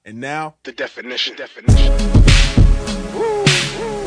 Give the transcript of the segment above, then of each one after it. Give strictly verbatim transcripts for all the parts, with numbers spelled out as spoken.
And now, the definition. Definition. Woo, woo.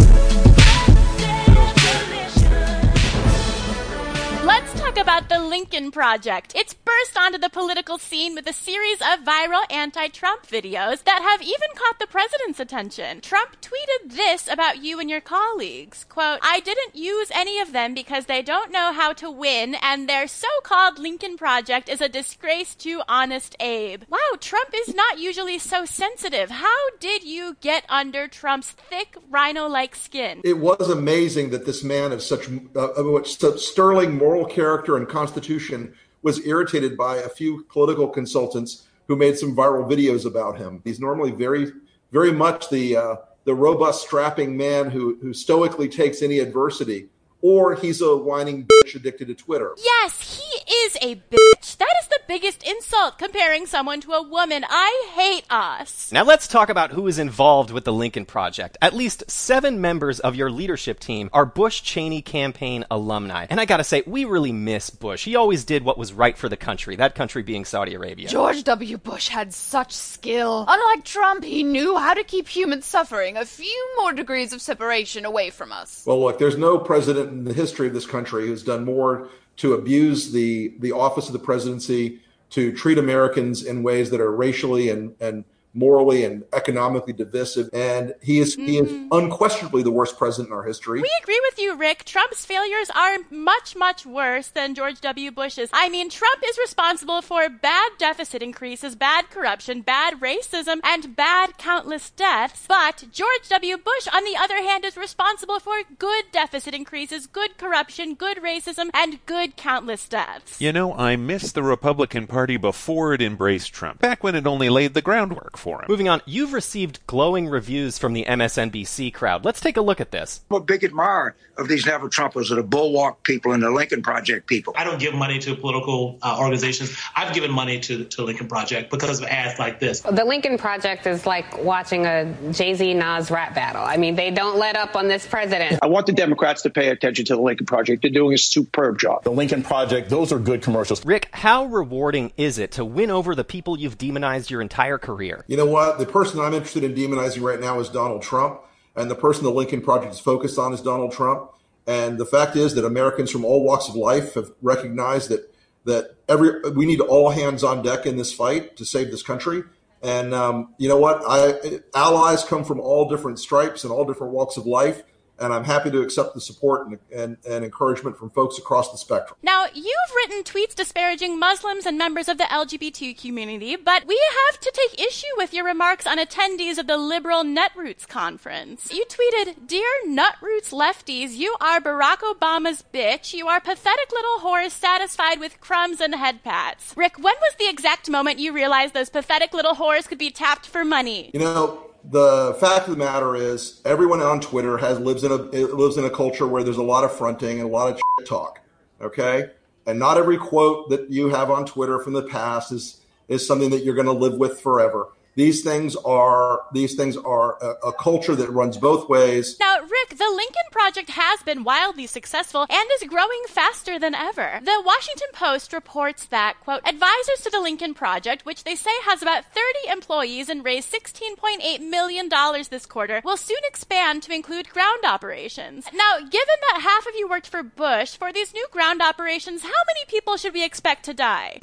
Let's talk about the Lincoln Project. It's burst onto the political scene with a series of viral anti-Trump videos that have even caught the president's attention. Trump tweeted this about you and your colleagues, quote, "I didn't use any of them because they don't know how to win, and their so-called Lincoln Project is a disgrace to Honest Abe." Wow, Trump is not usually so sensitive. How did you get under Trump's thick rhino-like skin? It was amazing that this man of such, uh, of such sterling moral character and constitution was irritated by a few political consultants who made some viral videos about him. He's normally very, very much the uh, the robust, strapping man who who stoically takes any adversity, or he's a whining bitch addicted to Twitter. Yes, he is a bitch. That is the biggest insult, comparing someone to a woman. I hate us. Now let's talk about who is involved with the Lincoln Project. At least seven members of your leadership team are Bush-Cheney campaign alumni. And I gotta say, we really miss Bush. He always did what was right for the country, that country being Saudi Arabia. George W. Bush had such skill. Unlike Trump, he knew how to keep human suffering a few more degrees of separation away from us. Well, look, there's no president in the history of this country who's done more to abuse the, the office of the presidency, to treat Americans in ways that are racially and, and morally and economically divisive. And he is mm-hmm. he is unquestionably the worst president in our history. We agree with you, Rick. Trump's failures are much, much worse than George W. Bush's. I mean, Trump is responsible for bad deficit increases, bad corruption, bad racism, and bad countless deaths. But George W. Bush, on the other hand, is responsible for good deficit increases, good corruption, good racism, and good countless deaths. You know, I miss the Republican Party before it embraced Trump, back when it only laid the groundwork for him. Moving on, you've received glowing reviews from the M S N B C crowd. Let's take a look at this. I'm a big admirer of these never-Trumpers or the Bulwark people and the Lincoln Project people. I don't give money to political uh, organizations. I've given money to to Lincoln Project because of ads like this. The Lincoln Project is like watching a Jay-Z Nas rap battle. I mean, they don't let up on this president. I want the Democrats to pay attention to the Lincoln Project. They're doing a superb job. The Lincoln Project, those are good commercials. Rick, how rewarding is it to win over the people you've demonized your entire career? You know what? The person I'm interested in demonizing right now is Donald Trump, and the person the Lincoln Project is focused on is Donald Trump. And the fact is that Americans from all walks of life have recognized that that every we need all hands on deck in this fight to save this country. And um, you know what? I, allies come from all different stripes and all different walks of life. And I'm happy to accept the support and, and, and encouragement from folks across the spectrum. Now, you've written tweets disparaging Muslims and members of the L G B T community, but we have to take issue with your remarks on attendees of the liberal Netroots conference. You tweeted, "Dear Netroots lefties, you are Barack Obama's bitch. You are pathetic little whores satisfied with crumbs and head pats." Rick, when was the exact moment you realized those pathetic little whores could be tapped for money? You know, the fact of the matter is, everyone on Twitter has lives in a lives in a culture where there's a lot of fronting and a lot of shit talk. Okay, and not every quote that you have on Twitter from the past is is something that you're going to live with forever. These things are these things are a, a culture that runs both ways. Now, Rick, the Lincoln Project has been wildly successful and is growing faster than ever. The Washington Post reports that, quote, advisors to the Lincoln Project, which they say has about thirty employees and raised sixteen point eight million dollars this quarter, will soon expand to include ground operations. Now, given that half of you worked for Bush, for these new ground operations, how many people should we expect to die?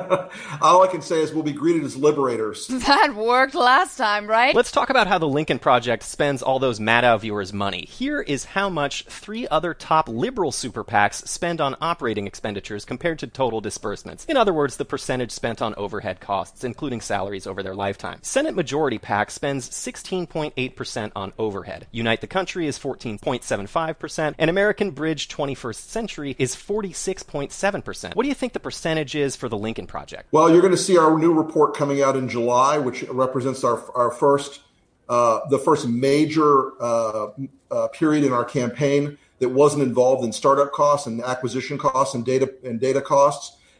All I can say is we'll be greeted as liberators. That worked last time, right? Let's talk about how the Lincoln Project spends all those Maddow viewers' money. Here is how much three other top liberal super PACs spend on operating expenditures compared to total disbursements. In other words, the percentage spent on overhead costs, including salaries over their lifetime. Senate Majority PAC spends sixteen point eight percent on overhead. Unite the Country is fourteen point seven five percent, and American Bridge twenty-first Century is forty-six point seven percent. What do you think the percentage is for the Lincoln Project? Well, you're going to see our new report coming out in July, which represents our our first uh, the first major uh, uh, period in our campaign that wasn't involved in startup costs and acquisition costs and data and data costs.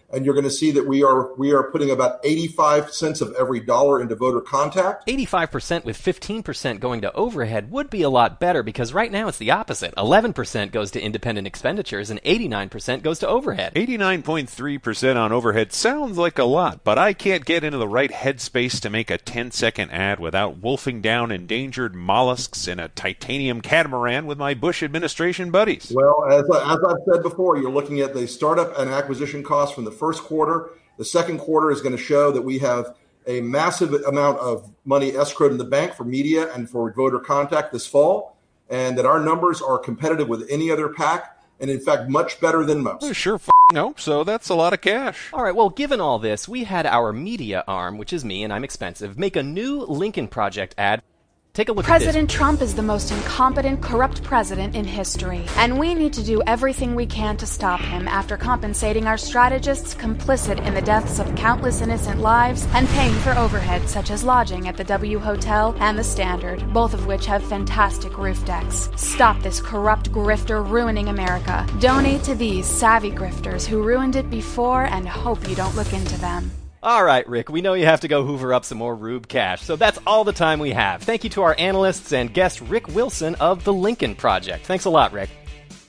And you're going to see that we are we are putting about eighty-five cents of every dollar into voter contact. eighty-five percent with fifteen percent going to overhead would be a lot better, because right now it's the opposite. eleven percent goes to independent expenditures and eighty-nine percent goes to overhead. eighty-nine point three percent on overhead sounds like a lot, but I can't get into the right headspace to make a ten-second ad without wolfing down endangered mollusks in a titanium catamaran with my Bush administration buddies. Well, as, as I've said before, you're looking at the startup and acquisition costs from the first quarter. The second quarter is going to show that we have a massive amount of money escrowed in the bank for media and for voter contact this fall, and that our numbers are competitive with any other PAC, and in fact much better than most. I sure f***ing hope so. That's a lot of cash. All right, well, given all this, we had our media arm, which is me and I'm expensive, make a new Lincoln Project ad. Take a look President at this. Trump is the most incompetent, corrupt president in history, and we need to do everything we can to stop him after compensating our strategists complicit in the deaths of countless innocent lives and paying for overhead such as lodging at the W Hotel and the Standard, both of which have fantastic roof decks. Stop this corrupt grifter ruining America. Donate to these savvy grifters who ruined it before, and hope you don't look into them. All right, Rick, we know you have to go hoover up some more Rube cash, so that's all the time we have. Thank you to our analysts and guest Rick Wilson of the Lincoln Project. Thanks a lot, Rick.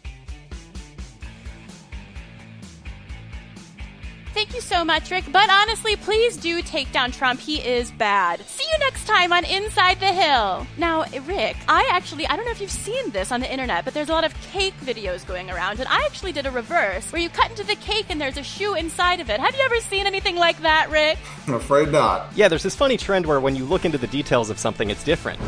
Thank you so much, Rick. But honestly, please do take down Trump. He is bad. See you next time on Inside the Hill. Now, Rick, I actually, I don't know if you've seen this on the internet, but there's a lot of cake videos going around, and I actually did a reverse where you cut into the cake and there's a shoe inside of it. Have you ever seen anything like that, Rick? I'm afraid not. Yeah, there's this funny trend where when you look into the details of something, it's different.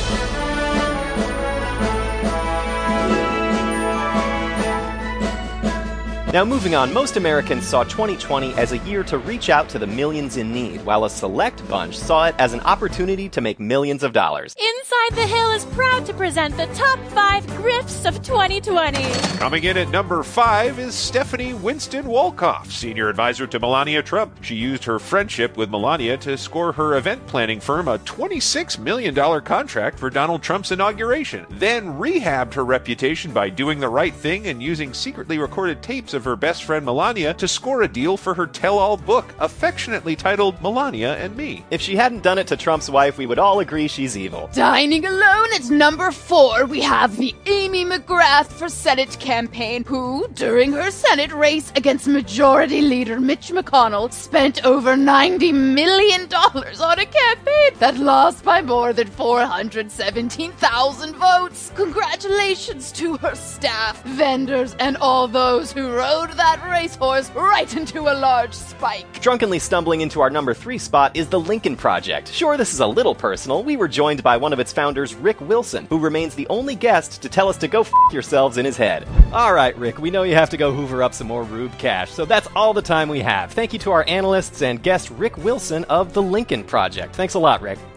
Now, moving on, most Americans saw twenty twenty as a year to reach out to the millions in need, while a select bunch saw it as an opportunity to make millions of dollars. Inside the Hill is proud to present the top five grifts of twenty twenty. Coming in at number five is Stephanie Winston Wolkoff, senior advisor to Melania Trump. She used her friendship with Melania to score her event planning firm a twenty-six million dollars contract for Donald Trump's inauguration, then rehabbed her reputation by doing the right thing and using secretly recorded tapes of her best friend Melania to score a deal for her tell-all book, affectionately titled Melania and Me. If she hadn't done it to Trump's wife, we would all agree she's evil. Dining alone at number four, we have the Amy McGrath for Senate campaign, who, during her Senate race against Majority Leader Mitch McConnell, spent over ninety million dollars on a campaign that lost by more than four hundred seventeen thousand votes. Congratulations to her staff, vendors, and all those who rode that racehorse right into a large spike. Drunkenly stumbling into our number three spot is the Lincoln Project. Sure, this is a little personal. We were joined by one of its founders, Rick Wilson, who remains the only guest to tell us to go f*** yourselves in his head. All right, Rick, we know you have to go hoover up some more Rube cash, so that's all the time we have. Thank you to our analysts and guest Rick Wilson of the Lincoln Project. Thanks a lot, Rick.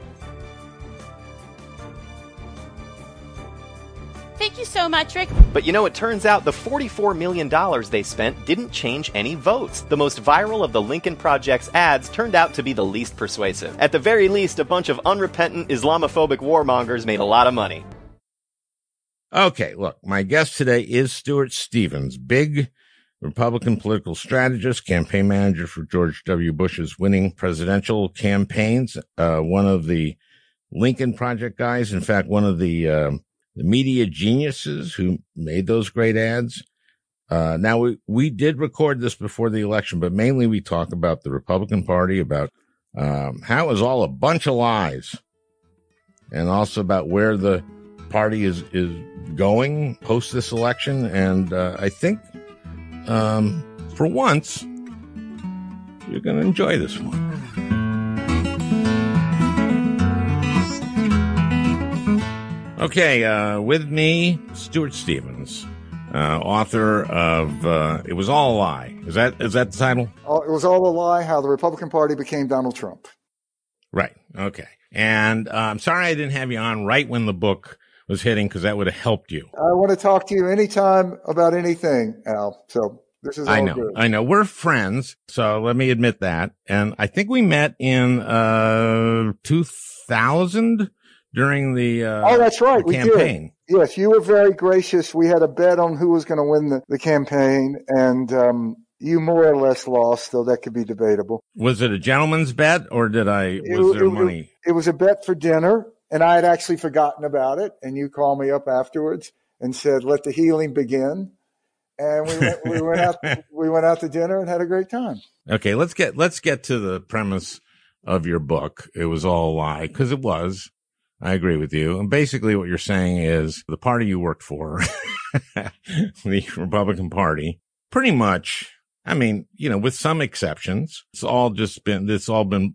Thank you so much, Rick. But you know, it turns out the forty-four million dollars they spent didn't change any votes. The most viral of the Lincoln Project's ads turned out to be the least persuasive. At the very least, a bunch of unrepentant Islamophobic warmongers made a lot of money. Okay, look, my guest today is Stuart Stevens, big Republican political strategist, campaign manager for George W. Bush's winning presidential campaigns, uh, one of the Lincoln Project guys, in fact, one of the... Uh, the media geniuses who made those great ads. Uh, now, we, we did record this before the election, but mainly we talk about the Republican Party, about um, how it was all a bunch of lies, and also about where the party is, is going post this election. And uh, I think um, for once, you're going to enjoy this one. Okay, uh, with me, Stuart Stevens, uh, author of, uh, It Was All a Lie. Is that, is that the title? Oh, it was all a lie, how the Republican Party became Donald Trump. Right. Okay. And, uh, I'm sorry I didn't have you on right when the book was hitting, because that would have helped you. I want to talk to you anytime about anything, Al. So this is all I know, good. I know. We're friends. So let me admit that. And I think we met in, uh, two thousand. During the uh, oh, that's right, we campaign. Did. Yes, you were very gracious. We had a bet on who was going to win the, the campaign, and um, You more or less lost, though that could be debatable. Was it a gentleman's bet, or did I, was it, there it, money? It, it was a bet for dinner, and I had actually forgotten about it. And you called me up afterwards and said, let the healing begin. And we went, we went out, we went out to dinner and had a great time. Okay. Let's get, let's get to the premise of your book. It was all a lie, because it was. I agree with you. And basically what you're saying is the party you worked for, the Republican Party, pretty much, I mean, you know, with some exceptions, it's all just been, it's all been,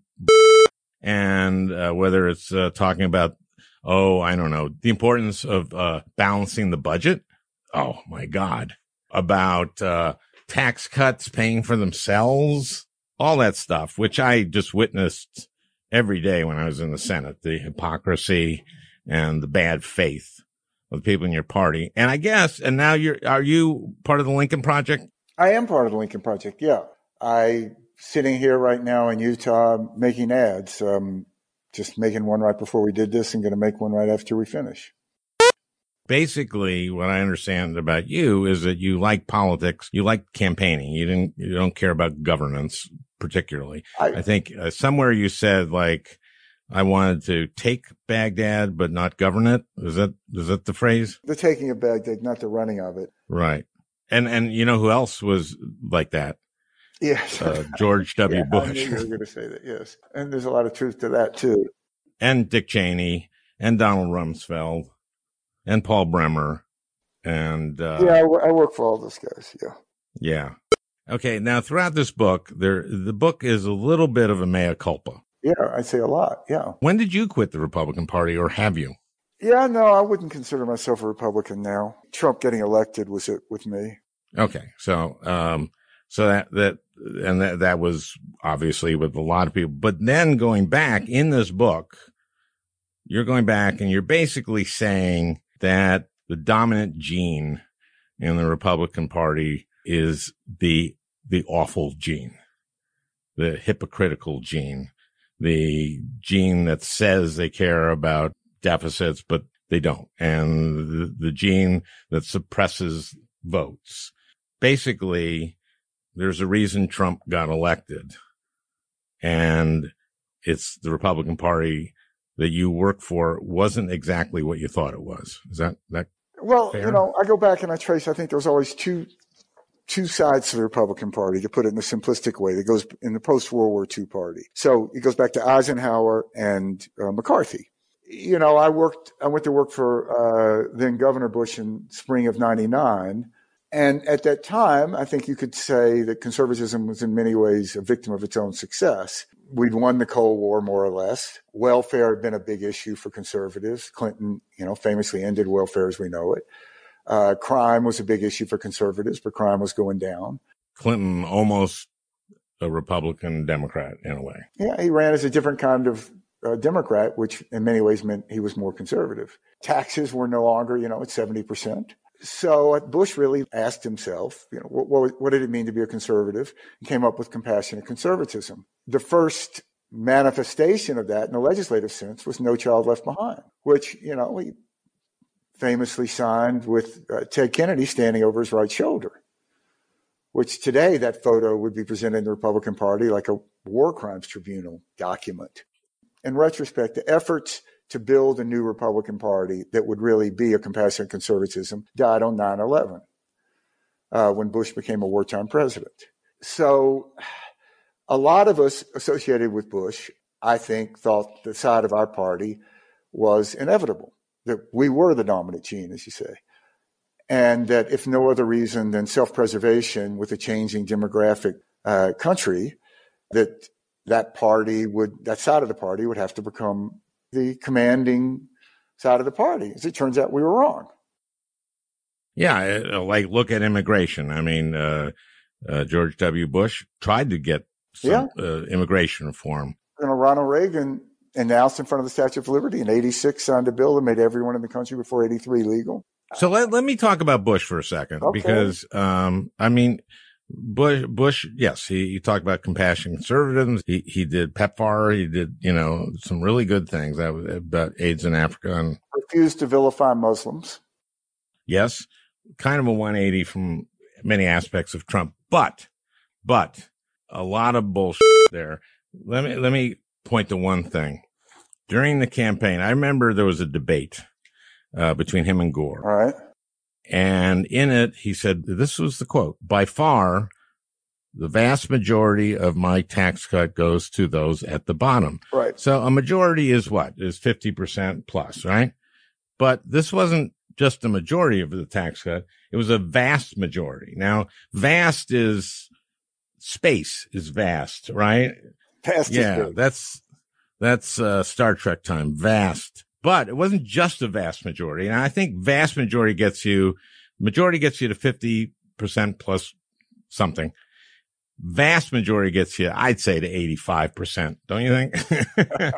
and uh, whether it's uh, talking about, oh, I don't know, the importance of uh, balancing the budget. Oh my God. About uh, tax cuts paying for themselves, all that stuff, which I just witnessed every day when I was in the Senate, the hypocrisy and the bad faith of the people in your party. And I guess, and now you're, are you part of the Lincoln Project? I am part of the Lincoln Project. Yeah. I sitting here right now in Utah making ads, um, just making one right before we did this and going to make one right after we finish. Basically, what I understand about you is that you like politics. You like campaigning. You didn't, you don't care about governance particularly. I, I think uh, somewhere you said like, I wanted to take Baghdad, but not govern it. Is that, is that the phrase? The taking of Baghdad, not the running of it. Right. And, and you know who else was like that? Yes. Uh, George W. yeah, Bush. I knew you were going to say that. Yes. And there's a lot of truth to that too. And Dick Cheney and Donald Rumsfeld and Paul Bremer. And, uh, yeah, I, I work for all those guys. Yeah. Yeah. Okay. Now throughout this book, there, the book is a little bit of a mea culpa. Yeah. I say a lot. Yeah. When did you quit the Republican Party, or have you? Yeah, no, I wouldn't consider myself a Republican now. Trump getting elected was it with me. Okay. So, um, so that, that, and that, that was obviously with a lot of people, but then going back in this book, you're going back and you're basically saying that the dominant gene in the Republican Party is the, the awful gene, the hypocritical gene, the gene that says they care about deficits, but they don't. And the, the gene that suppresses votes. Basically, there's a reason Trump got elected, and it's the Republican Party that you work for wasn't exactly what you thought it was. Is that, that well, fair? You know, I go back and I trace, I think there's always two, two sides to the Republican Party, to put it in a simplistic way, that goes in the post-World War Two party. So it goes back to Eisenhower and uh, McCarthy. You know, I worked, I went to work for, uh, then Governor Bush in spring of ninety-nine. And at that time, I think you could say that conservatism was in many ways a victim of its own success. We'd won the Cold War, more or less. Welfare had been a big issue for conservatives. Clinton, you know, famously ended welfare as we know it. Uh, crime was a big issue for conservatives, but crime was going down. Clinton almost a Republican Democrat in a way. Yeah, he ran as a different kind of uh, Democrat, which in many ways meant he was more conservative. Taxes were no longer, you know, at seventy percent. So Bush really asked himself, you know, what, what did it mean to be a conservative? He came up with compassionate conservatism. The first manifestation of that in the legislative sense was No Child Left Behind, which, you know, he famously signed with uh, Ted Kennedy standing over his right shoulder, which today that photo would be presented in the Republican Party like a war crimes tribunal document. In retrospect, the efforts to build a new Republican Party that would really be a compassionate conservatism died on nine eleven, uh, when Bush became a wartime president. So a lot of us associated with Bush, I think, thought the side of our party was inevitable, that we were the dominant gene, as you say, and that if no other reason than self-preservation with a changing demographic uh, country, that that party would, that side of the party would have to become the commanding side of the party. As it turns out, we were wrong. Yeah, like look at immigration. I mean, uh, uh, George W. Bush tried to get some yeah. uh, immigration reform. You know, Ronald Reagan announced in front of the Statue of Liberty in eighty-six, signed a bill that made everyone in the country before eighty-three legal. So let, let me talk about Bush for a second, okay. because, um, I mean, Bush, Bush, yes, he, he talked about compassionate conservatism. He, he did PEPFAR. He did, you know, some really good things that was about AIDS in Africa, and refused to vilify Muslims. Yes. Kind of a one eighty from many aspects of Trump. But but a lot of bullshit there. Let me, let me point to one thing. During the campaign, I remember there was a debate, uh, between him and Gore. All right. And in it, he said, this was the quote, by far, the vast majority of my tax cut goes to those at the bottom. Right. So a majority is what? Is fifty percent plus, right? But this wasn't just a majority of the tax cut. It was a vast majority. Now, vast is space is vast, right? Vast yeah, is big. that's, that's, uh, Star Trek time. Vast. But it wasn't just a vast majority. And I think vast majority gets you, majority gets you to fifty percent plus something. Vast majority gets you, I'd say, to eighty-five percent. Don't you think?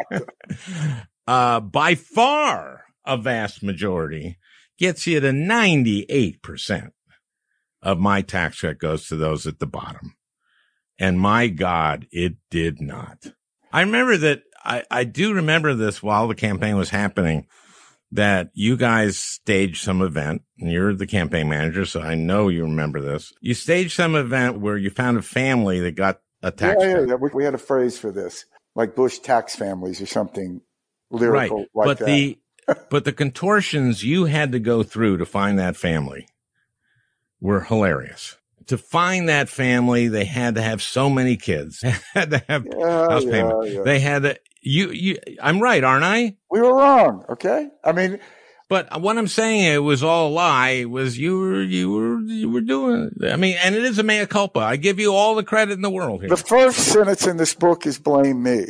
uh, by far a vast majority gets you to ninety-eight percent of my tax cut goes to those at the bottom. And my God, it did not. I remember that I, I do remember this while the campaign was happening, that you guys staged some event, and you're the campaign manager, so I know you remember this. You staged some event where you found a family that got a tax yeah, cut. yeah, yeah. We, we had a phrase for this, like Bush tax families or something lyrical right. like but that. The, but the contortions you had to go through to find that family were hilarious. To find that family, they had to have so many kids. They had to have yeah, house yeah, payment. yeah. They had to, you, you, I'm right, aren't I? We were wrong. Okay. I mean, but what I'm saying, it was all a lie. It was you were, you were, you were doing, I mean, and it is a mea culpa. I give you all the credit in the world here. The first sentence in this book is blame me.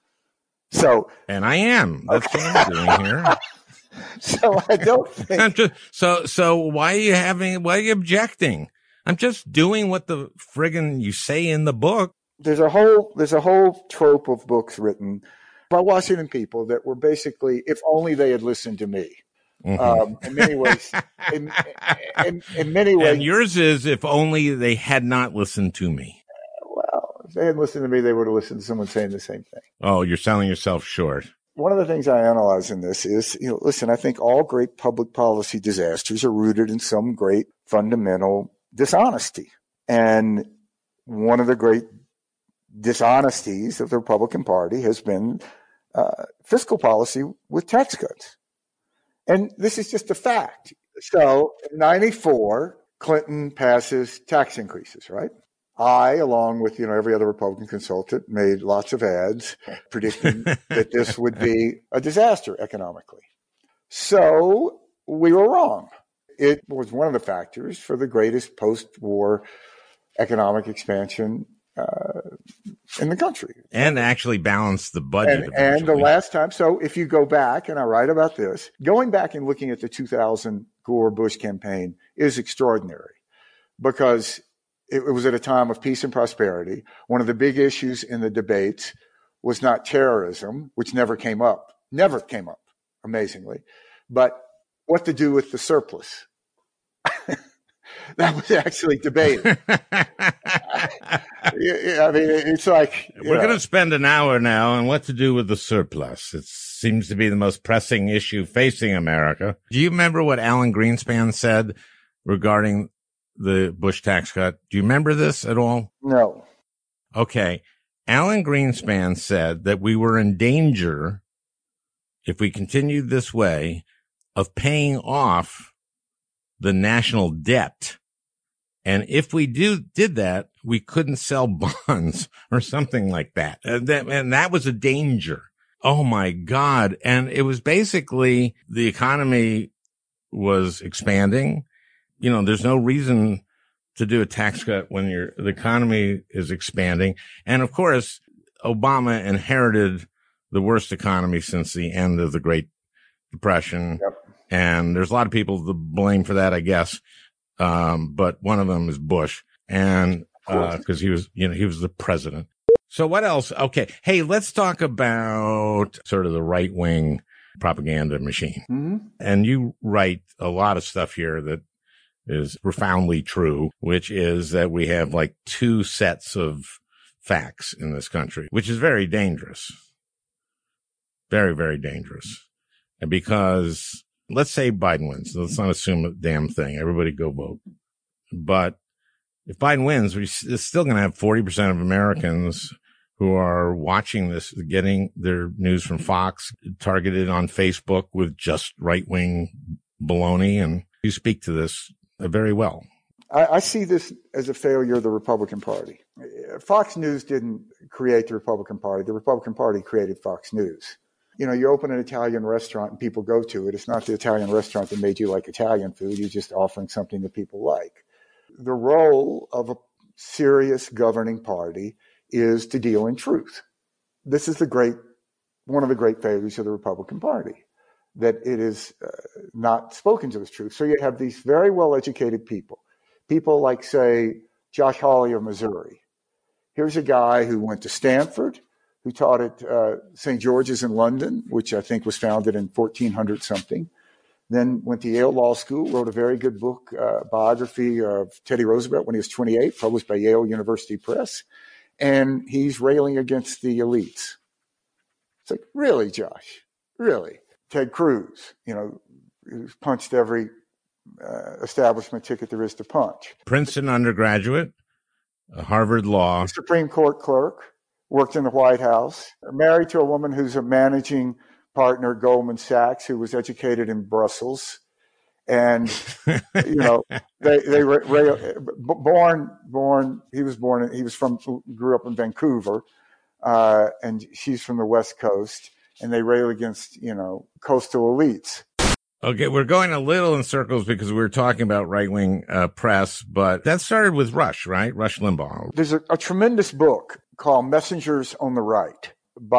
So, and I am, that's okay. what I'm doing here. So I don't think, I'm just, so, so why are you having, why are you objecting? I'm just doing what the friggin' you say in the book. There's a whole, there's a whole trope of books written by Washington people that were basically, if only they had listened to me. Mm-hmm. Um, in many ways, in, in, in many ways. And yours is, if only they had not listened to me. Well, if they had listened to me, they would have listened to someone saying the same thing. Oh, you're selling yourself short. One of the things I analyze in this is, you know, listen, I think all great public policy disasters are rooted in some great fundamental dishonesty. And one of the great dishonesties of the Republican Party has been uh, fiscal policy with tax cuts. And this is just a fact. So in ninety-four, Clinton passes tax increases, right? I, along with, you know, every other Republican consultant, made lots of ads predicting that this would be a disaster economically. So we were wrong. It was one of the factors for the greatest post-war economic expansion uh, in the country. And actually balance the budget. And, and the last time, so if you go back, and I write about this, going back and looking at the two thousand Gore-Bush campaign is extraordinary because it, it was at a time of peace and prosperity. One of the big issues in the debates was not terrorism, which never came up, never came up, amazingly, but what to do with the surplus. That was actually debated. I mean, it's like we're going to spend an hour now on what to do with the surplus. It seems to be the most pressing issue facing America. Do you remember what Alan Greenspan said regarding the Bush tax cut? Do you remember this at all? No. Okay. Alan Greenspan said that we were in danger, if we continued this way, of paying off the national debt. And if we do did that, we couldn't sell bonds or something like that. And that, and that was a danger. Oh my God. And it was basically the economy was expanding. You know, there's no reason to do a tax cut when your the economy is expanding. And of course, Obama inherited the worst economy since the end of the Great Depression. Yep. And there's a lot of people to blame for that, I guess. Um, but one of them is Bush. And, uh, cause he was, you know, he was the president. So what else? Okay. Hey, let's talk about sort of the right wing propaganda machine. Mm-hmm. And you write a lot of stuff here that is profoundly true, which is that we have like two sets of facts in this country, which is very dangerous. Very, very dangerous. And because let's say Biden wins. Let's not assume a damn thing. Everybody go vote. But if Biden wins, we're still going to have forty percent of Americans who are watching this, getting their news from Fox, targeted on Facebook with just right-wing baloney. And you speak to this very well. I, I see this as a failure of the Republican Party. Fox News didn't create the Republican Party. The Republican Party created Fox News. You know, you open an Italian restaurant and people go to it. It's not the Italian restaurant that made you like Italian food. You're just offering something that people like. The role of a serious governing party is to deal in truth. This is the great, one of the great failures of the Republican Party, that it is uh, not spoken to as truth. So you have these very well-educated people, people like, say, Josh Hawley of Missouri. Here's a guy who went to Stanford, who taught at uh, Saint George's in London, which I think was founded in fourteen hundred something. Then went to Yale Law School, wrote a very good book, uh, biography of Teddy Roosevelt when he was twenty-eight, published by Yale University Press. And he's railing against the elites. It's like, really, Josh? Really? Ted Cruz, you know, who's punched every uh, establishment ticket there is to punch. Princeton undergraduate, Harvard Law. Supreme Court clerk, worked in the White House, married to a woman who's a managing partner at Goldman Sachs, who was educated in Brussels. And, you know, they, they were born, born, he was born, he was from, grew up in Vancouver, uh, and she's from the West Coast, and they rail against, you know, coastal elites. Okay, we're going a little in circles because we were talking about right-wing uh, press, but that started with Rush, right? Rush Limbaugh. There's a, a tremendous book called Messengers on the Right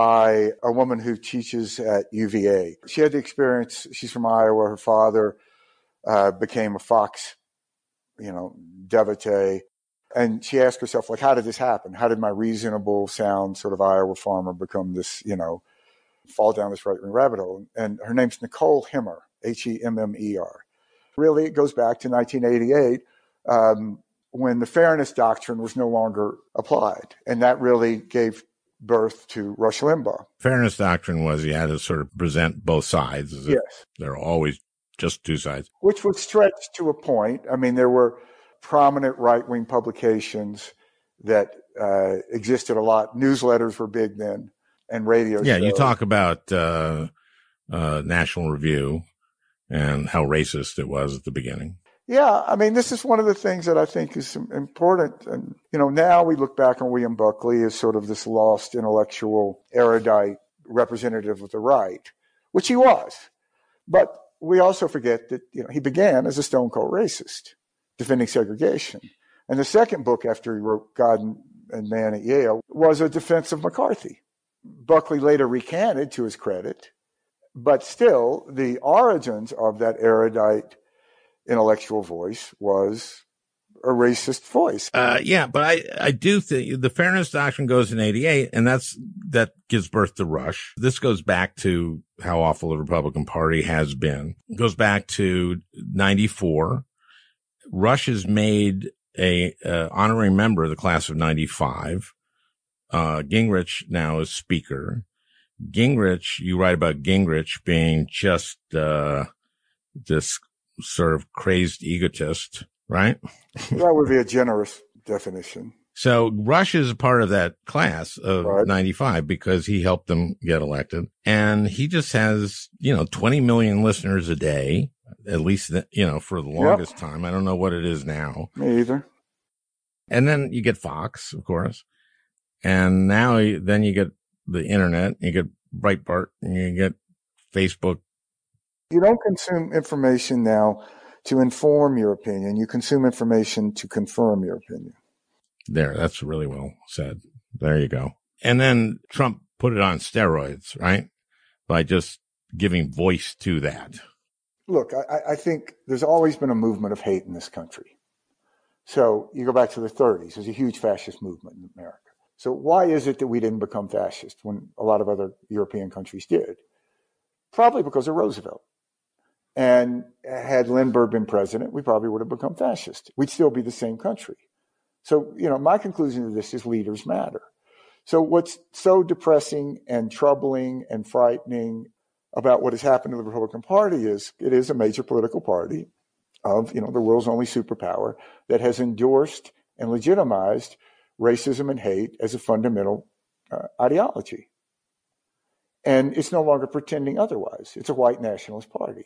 by a woman who teaches at U V A. She had the experience, she's from Iowa, her father Uh, became a Fox, you know, devotee. And she asked herself, like, how did this happen? How did my reasonable, sound sort of Iowa farmer become this, you know, fall down this right-wing rabbit hole? And her name's Nicole Hemmer, H E M M E R. Really, it goes back to nineteen eighty-eight um, when the fairness doctrine was no longer applied. And that really gave birth to Rush Limbaugh. Fairness doctrine was you had to sort of present both sides. As yes. There are always just two sides. Which was stretched to a point. I mean, there were prominent right-wing publications that uh, existed a lot. Newsletters were big then, and radio Yeah, shows. you talk about uh, uh, National Review and how racist it was at the beginning. Yeah, I mean, this is one of the things that I think is important. And, you know, now we look back on William Buckley as sort of this lost intellectual, erudite representative of the right, which he was. But we also forget that, you know, he began as a stone cold racist, defending segregation. And the second book after he wrote God and Man at Yale was a defense of McCarthy. Buckley later recanted, to his credit, but still the origins of that erudite intellectual voice was a racist voice. Uh, yeah, but I, I do think the fairness doctrine goes in eighty-eight, and that's, that gives birth to Rush. This goes back to how awful the Republican Party has been. It goes back to ninety-four. Rush has made a, uh, honorary member of the class of ninety-five. Uh, Gingrich now is speaker. Gingrich, you write about Gingrich being just, uh, this sort of crazed egotist, right? That would be a generous definition. So Rush is a part of that class of right. ninety-five because he helped them get elected. And he just has, you know, twenty million listeners a day, at least, you know, for the longest yep. time. I don't know what it is now. Me either. And then you get Fox, of course. And now then you get the internet, you get Breitbart, and you get Facebook. You don't consume information now to inform your opinion. You consume information to confirm your opinion. There, that's really well said. There you go. And then Trump put it on steroids, right? By just giving voice to that. Look, I, I think there's always been a movement of hate in this country. So you go back to the thirties, there's a huge fascist movement in America. So why is it that we didn't become fascist when a lot of other European countries did? Probably because of Roosevelt. And had Lindbergh been president, we probably would have become fascist. We'd still be the same country. So, you know, my conclusion to this is leaders matter. So what's so depressing and troubling and frightening about what has happened to the Republican Party is it is a major political party of, you know, the world's only superpower that has endorsed and legitimized racism and hate as a fundamental uh, ideology. And it's no longer pretending otherwise. It's a white nationalist party.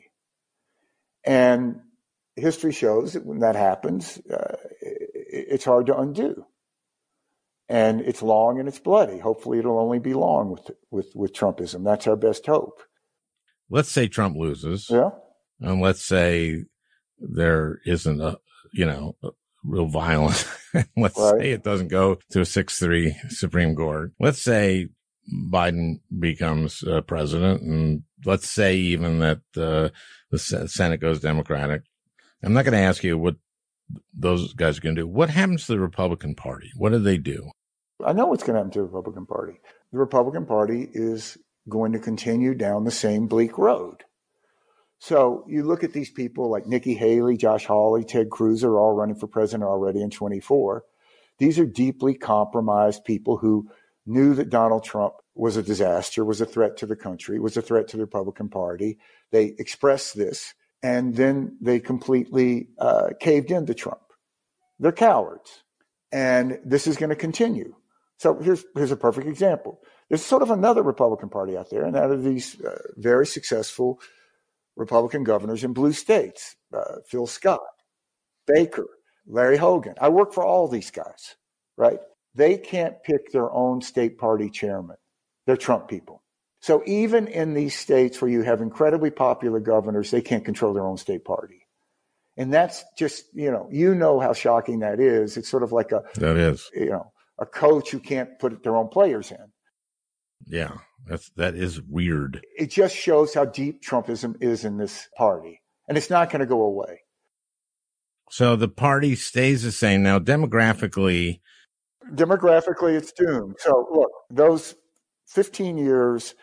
And history shows that when that happens, uh, it's hard to undo. And it's long and it's bloody. Hopefully it'll only be long with, with, with Trumpism. That's our best hope. Let's say Trump loses. Yeah. And let's say there isn't a, you know, a real violence. Let's right. say it doesn't go to a six three Supreme Court. Let's say Biden becomes uh, president, and let's say even that uh, the Senate goes Democratic. I'm not going to ask you what those guys are going to do. What happens to the Republican Party? What do they do? I know what's going to happen to the Republican Party. The Republican Party is going to continue down the same bleak road. So you look at these people like Nikki Haley, Josh Hawley, Ted Cruz are all running for president already in twenty-four. These are deeply compromised people who knew that Donald Trump was a disaster, was a threat to the country, was a threat to the Republican Party. They expressed this, and then they completely uh, caved into Trump. They're cowards. And this is going to continue. So here's, here's a perfect example. There's sort of another Republican Party out there, and that are these uh, very successful Republican governors in blue states, uh, Phil Scott, Baker, Larry Hogan. I work for all these guys, right? They can't pick their own state party chairman. They're Trump people. So even in these states where you have incredibly popular governors, they can't control their own state party. And that's just, you know, you know how shocking that is. It's sort of like a, that is, you know, a coach who can't put their own players in. Yeah, that's, that is weird. It just shows how deep Trumpism is in this party. And it's not going to go away. So the party stays the same. Now, demographically, Demographically, it's doomed. So look, those fifteen years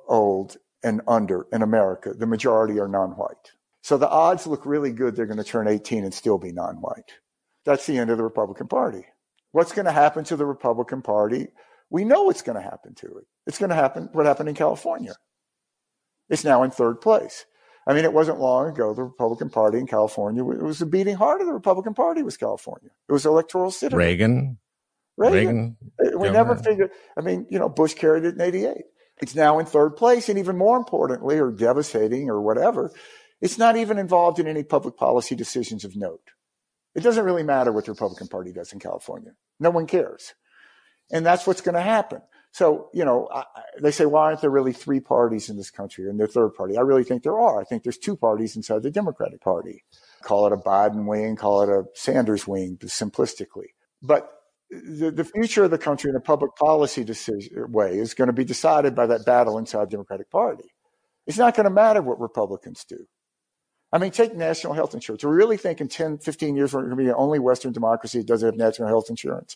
old and under in America, the majority are non-white. So the odds look really good they're going to turn eighteen and still be non-white. That's the end of the Republican Party. What's going to happen to the Republican Party? We know what's going to happen to it. It's going to happen what happened in California. It's now in third place. I mean, it wasn't long ago the Republican Party in California, it was the beating heart of the Republican Party was California. It was electoral citadel. Reagan. Reagan. Reagan. We never figured, I mean, you know, Bush carried it in eighty-eight. It's now in third place. And even more importantly, or devastating or whatever, it's not even involved in any public policy decisions of note. It doesn't really matter what the Republican Party does in California. No one cares. And that's what's going to happen. So, you know, I, they say, why aren't there really three parties in this country and their third party? I really think there are. I think there's two parties inside the Democratic Party. Call it a Biden wing, call it a Sanders wing, simplistically. But The, the future of the country in a public policy decision way is going to be decided by that battle inside the Democratic Party. It's not going to matter what Republicans do. I mean, take national health insurance. Do we really think in ten, fifteen years we're going to be the only Western democracy that doesn't have national health insurance?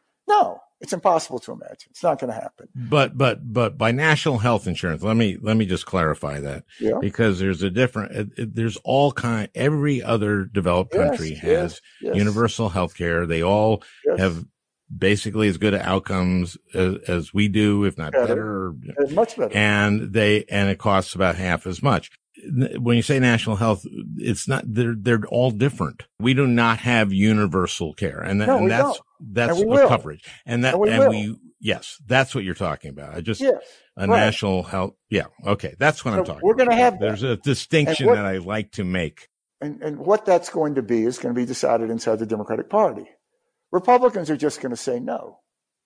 No, it's impossible to imagine. It's not going to happen. But, but, but by national health insurance, let me, let me just clarify that. Yeah. Because there's a different, it, it, there's all kind, every other developed country yes, has yes, yes. universal health care. They all yes. have basically as good outcomes as, as we do, if not better. better. Much better. And they, and it costs about half as much. When you say national health, it's not, they're, they're all different. We do not have universal care. And, that, no, and that's, don't. that's and a coverage. And that, and we, and we, yes, that's what you're talking about. I just, yes, a right. national health. Yeah. Okay. That's what so I'm talking we're going to have about. There's that. a distinction what, that I like to make. And, and what that's going to be is going to be decided inside the Democratic Party. Republicans are just going to say no.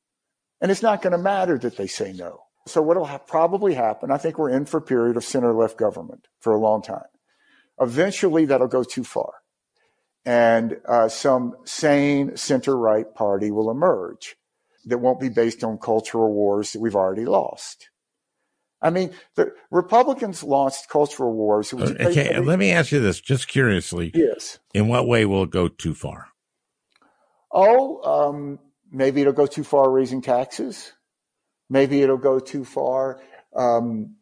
And it's not going to matter that they say no. So what will ha- probably happen, I think we're in for a period of center-left government for a long time. Eventually, that'll go too far. And uh, some sane center-right party will emerge that won't be based on cultural wars that we've already lost. I mean, the Republicans lost cultural wars. Okay, let me ask you this, just curiously. Yes. In what way will it go too far? Oh, um, maybe it'll go too far raising taxes. Maybe it'll go too far um,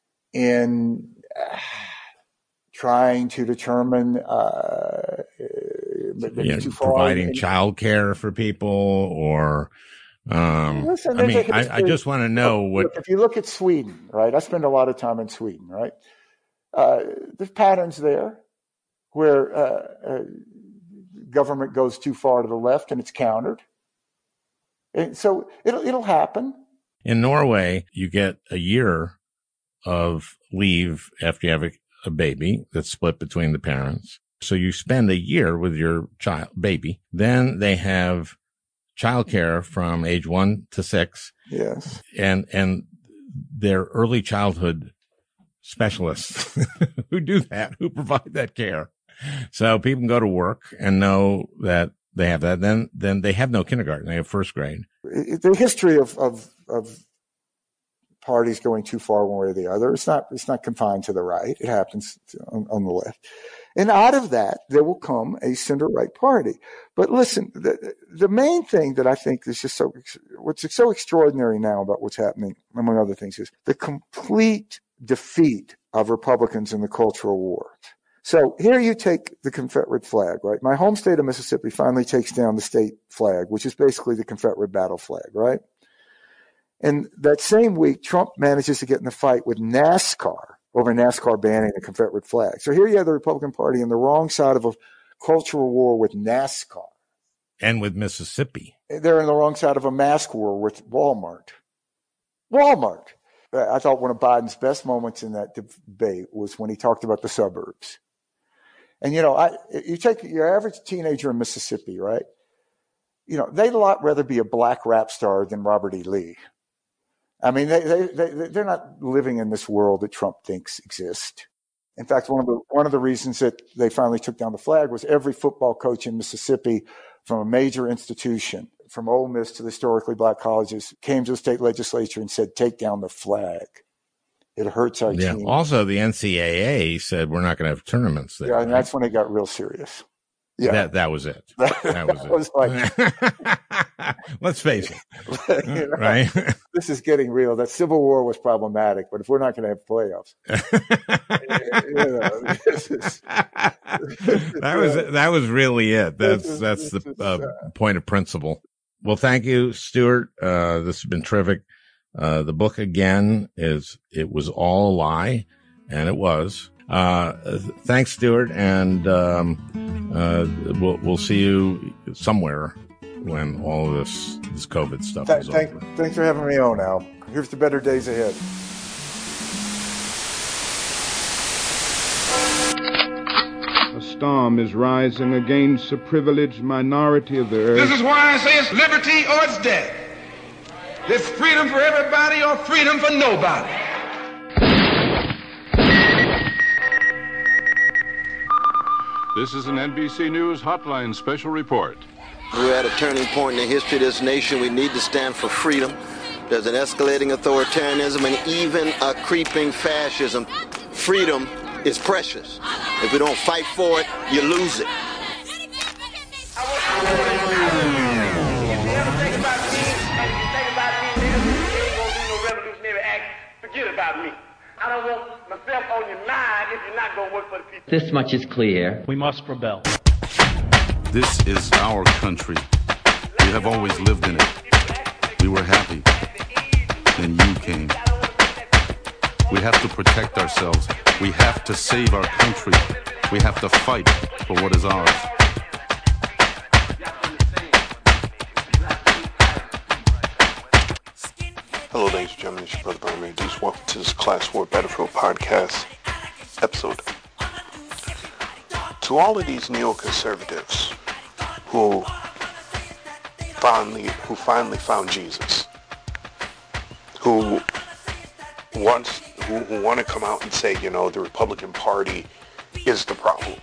in uh, trying to determine uh, yeah, too far providing in, child care for people, or um, listen, I mean, I, I just want to know look, what. Look, if you look at Sweden, right? I spend a lot of time in Sweden, right? Uh, there's patterns there where uh, uh, government goes too far to the left and it's countered. And so it'll it'll happen. In Norway, you get a year of leave after you have a, a baby that's split between the parents. So you spend a year with your child baby. Then they have childcare from age one to six. Yes. And and their early childhood specialists who do that, who provide that care. So people can go to work and know that they have that. Then then they have no kindergarten. They have first grade. The history of of, of parties going too far one way or the other, it's not it's not confined to the right. It happens on, on the left. And out of that, there will come a center-right party. But listen, the, the main thing that I think is just so, what's so extraordinary now about what's happening, among other things, is the complete defeat of Republicans in the cultural wars. So here you take the Confederate flag, right? My home state of Mississippi finally takes down the state flag, which is basically the Confederate battle flag, right? And that same week, Trump manages to get in a fight with NASCAR over NASCAR banning the Confederate flag. So here you have the Republican Party on the wrong side of a cultural war with NASCAR. And with Mississippi. They're on the wrong side of a mask war with Walmart. Walmart. I thought one of Biden's best moments in that debate was when he talked about the suburbs. And, you know, I, you take your average teenager in Mississippi, right? You know, they'd a lot rather be a black rap star than Robert E. Lee. I mean, they, they, they, they're not living in this world that Trump thinks exists. In fact, one of the one of the reasons that they finally took down the flag was every football coach in Mississippi from a major institution, from Ole Miss to the historically black colleges, came to the state legislature and said, take down the flag. It hurts our yeah. team. Also, the N C double A said we're not going to have tournaments there. Yeah, and right? That's when it got real serious. Yeah, that that was it. That, that was that it. Was like, let's face it, you know, right? This is getting real. That Civil War was problematic, but if we're not going to have playoffs, you know, this is, that was that was really it. That's is, that's the is, uh, uh, point of principle. Well, thank you, Stuart. Uh, this has been terrific. Uh, the book again is It Was All a Lie, and it was. Uh, thanks, Stuart, and um, uh, we'll we'll see you somewhere when all of this this COVID stuff Th- is thank, over. Thanks for having me on, Al. Here's the better days ahead. A storm is rising against a privileged minority of the earth. This is why I say it's liberty or it's death. It's freedom for everybody or freedom for nobody. This is an N B C News Hotline special report. We're at a turning point in the history of this nation. We need to stand for freedom. There's an escalating authoritarianism and even a creeping fascism. Freedom is precious. If we don't fight for it, you lose it. Forget about me. I don't want myself on your mind if you're not going to work for the people. This much is clear. We must rebel. This is our country. We have always lived in it. We were happy. Then you came. We have to protect ourselves. We have to save our country. We have to fight for what is ours. Hello, ladies and gentlemen, it's your brother Brian Reduce. Welcome to this Class four Battlefield Podcast episode. To all of these neoconservatives who finally, who finally found Jesus, who wants, who, who want to come out and say, you know, the Republican Party is the problem.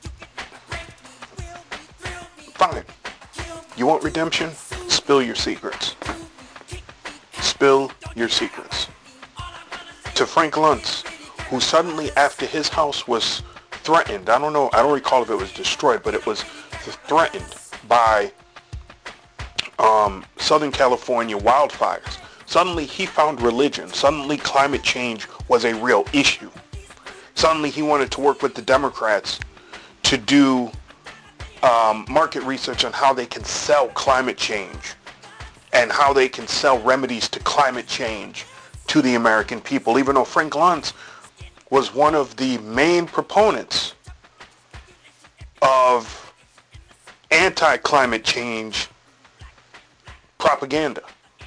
Fine. You want redemption? Spill your secrets. Spill your secrets. To Frank Luntz, who suddenly, after his house was threatened, I don't know, I don't recall if it was destroyed, but it was threatened by um, Southern California wildfires. Suddenly he found religion. Suddenly climate change was a real issue. Suddenly he wanted to work with the Democrats to do um, market research on how they can sell climate change and how they can sell remedies to climate change to the American people, even though Frank Luntz was one of the main proponents of anti-climate change propaganda.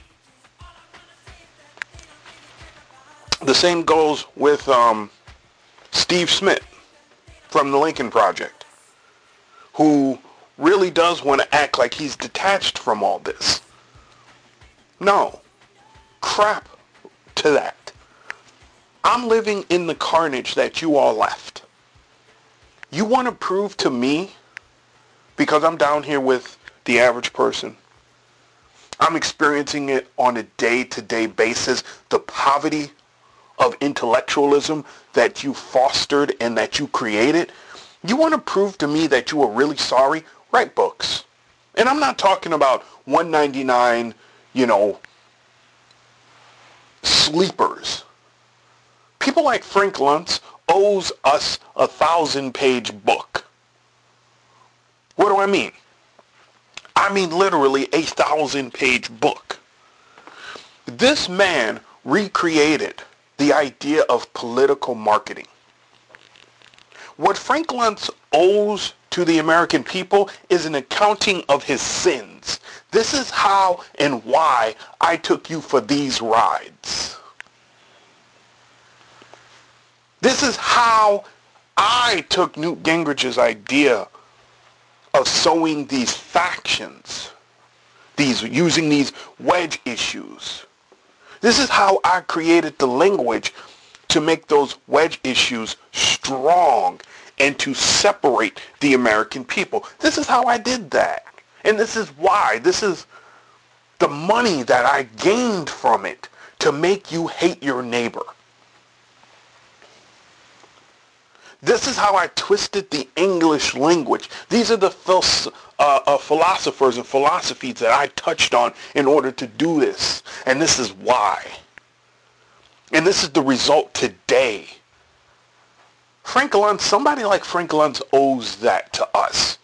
The same goes with um, Steve Smith from the Lincoln Project, who really does want to act like he's detached from all this. No. Crap to that. I'm living in the carnage that you all left. You want to prove to me, because I'm down here with the average person, I'm experiencing it on a day-to-day basis, the poverty of intellectualism that you fostered and that you created. You want to prove to me that you are really sorry? Write books. And I'm not talking about one ninety-nine, you know, sleepers. People like Frank Luntz owes us a thousand-page book. What do I mean? I mean literally a thousand-page book. This man recreated the idea of political marketing. What Frank Luntz owes to the American people is an accounting of his sins. This is how and why I took you for these rides. This is how I took Newt Gingrich's idea of sowing these factions, these using these wedge issues. This is how I created the language to make those wedge issues strong and to separate the American people. This is how I did that. And this is why. This is the money that I gained from it to make you hate your neighbor. This is how I twisted the English language. These are the phils- uh, uh, philosophers and philosophies that I touched on in order to do this. And this is why. And this is the result today. Frank Luntz, somebody like Frank Luntz owes that to us.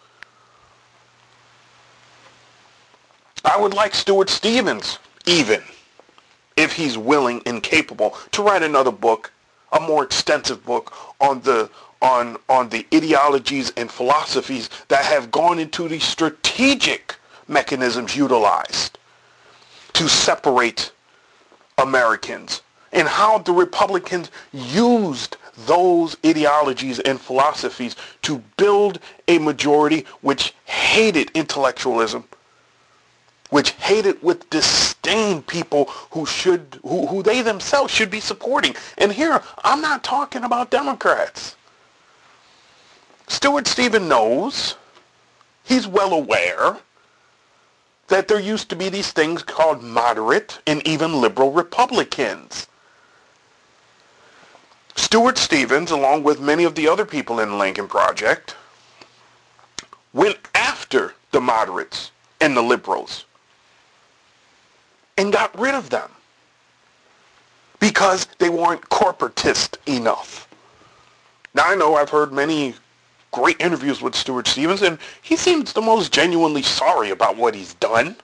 I would like Stuart Stevens, even, if he's willing and capable, to write another book, a more extensive book on the on on the ideologies and philosophies that have gone into the strategic mechanisms utilized to separate Americans, and how the Republicans used those ideologies and philosophies to build a majority which hated intellectualism, which hated with disdain people who should who, who they themselves should be supporting. And here, I'm not talking about Democrats. Stuart Stevens knows, he's well aware, that there used to be these things called moderate and even liberal Republicans. Stuart Stevens, along with many of the other people in the Lincoln Project, went after the moderates and the liberals and got rid of them because they weren't corporatist enough. Now, I know I've heard many great interviews with Stuart Stevens, and he seems the most genuinely sorry about what he's done.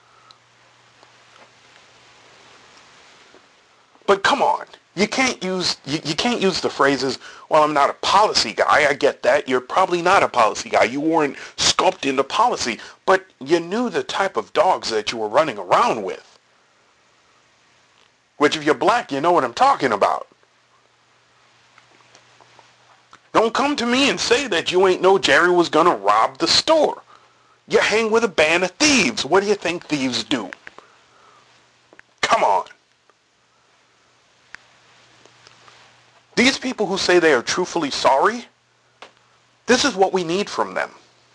But come on, you can't use you, you can't use the phrases, well, I'm not a policy guy. I get that. You're probably not a policy guy. You weren't sculpted into policy, but you knew the type of dogs that you were running around with. Which, if you're black, you know what I'm talking about. Don't come to me and say that you ain't know Jerry was going to rob the store. You hang with a band of thieves. What do you think thieves do? Come on. These people who say they are truthfully sorry, this is what we need from them.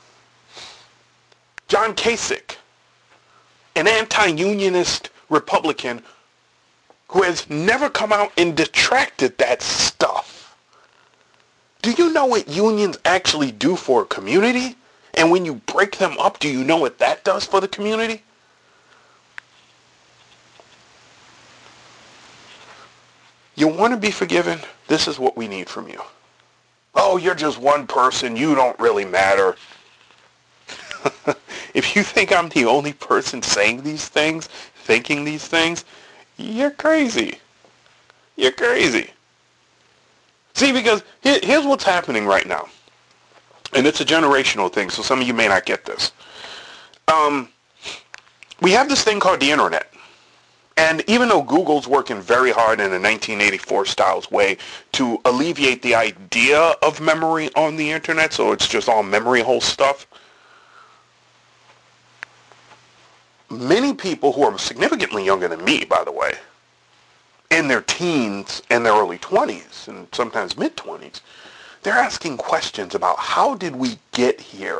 John Kasich, an anti-unionist Republican who has never come out and detracted that stuff. Do you know what unions actually do for a community? And when you break them up, do you know what that does for the community? You want to be forgiven? This is what we need from you. Oh, you're just one person. You don't really matter. If you think I'm the only person saying these things, thinking these things, you're crazy. You're crazy. See, because here, here's what's happening right now. and it's a generational thing, so some of you may not get this. Um, we have this thing called the internet. And even though Google's working very hard in a nineteen eighty-four styles way to alleviate the idea of memory on the internet, so it's just all memory hole stuff, many people who are significantly younger than me, by the way, in their teens and their early twenties, and sometimes mid-twenties, they're asking questions about how did we get here?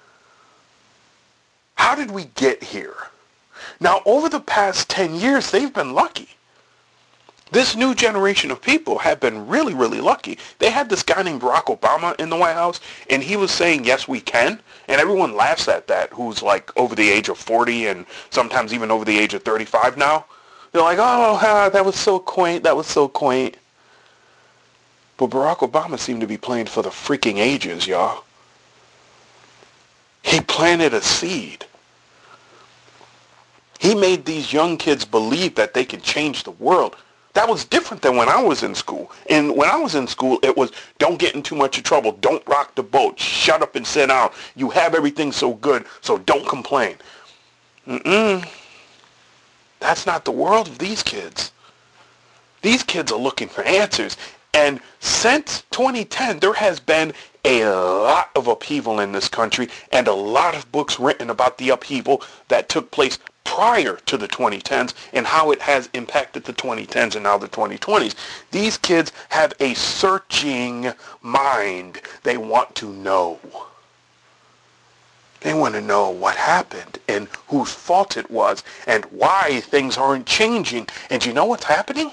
How did we get here? Now, over the past ten years, they've been lucky. This new generation of people have been really, really lucky. They had this guy named Barack Obama in the White House, and he was saying, yes, we can. And everyone laughs at that, who's like over the age of forty and sometimes even over the age of thirty-five now. They're like, oh, ah, that was so quaint, that was so quaint. But Barack Obama seemed to be playing for the freaking ages, y'all. He planted a seed. He made these young kids believe that they could change the world. That was different than when I was in school. And when I was in school, it was, don't get in too much trouble. Don't rock the boat. Shut up and sit down. You have everything so good, so don't complain. Mm-mm. That's not the world of these kids. These kids are looking for answers. And since twenty ten, there has been a lot of upheaval in this country and a lot of books written about the upheaval that took place prior to the twenty tens and how it has impacted the twenty tens and now the twenty twenties. These kids have a searching mind. They want to know. They want to know what happened and whose fault it was and why things aren't changing. And you know what's happening?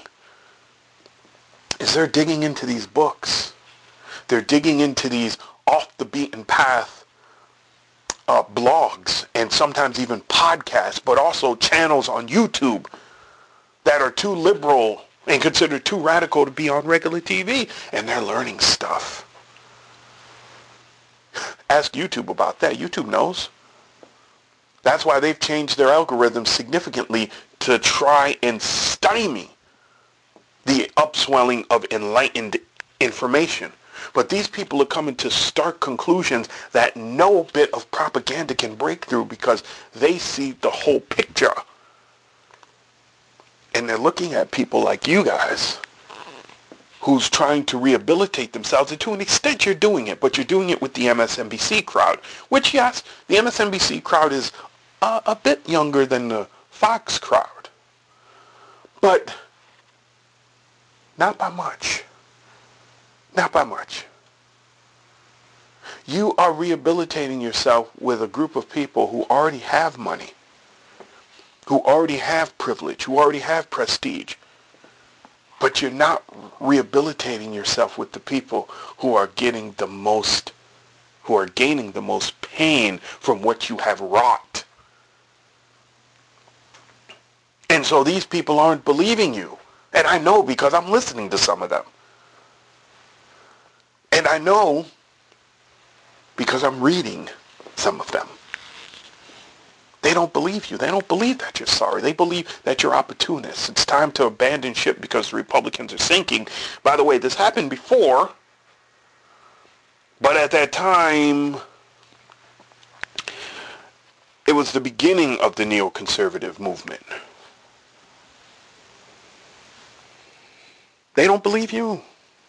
Is they're digging into these books. They're digging into these off the beaten path uh, blogs and sometimes even podcasts, but also channels on YouTube that are too liberal and considered too radical to be on regular T V, and they're learning stuff. Ask YouTube about that. YouTube knows. That's why they've changed their algorithms significantly to try and stymie the upswelling of enlightened information. But these people are coming to stark conclusions that no bit of propaganda can break through because they see the whole picture. And they're looking at people like you guys who's trying to rehabilitate themselves. And to an extent you're doing it, but you're doing it with the M S N B C crowd. Which, yes, the M S N B C crowd is uh, a bit younger than the Fox crowd. But not by much. Not by much. You are rehabilitating yourself with a group of people who already have money, who already have privilege, who already have prestige. But you're not rehabilitating yourself with the people who are getting the most, who are gaining the most pain from what you have wrought. And so these people aren't believing you. And I know because I'm listening to some of them. And I know because I'm reading some of them. They don't believe you. They don't believe that you're sorry. They believe that you're opportunists. It's time to abandon ship because the Republicans are sinking. By the way, this happened before, but at that time, it was the beginning of the neoconservative movement. They don't believe you.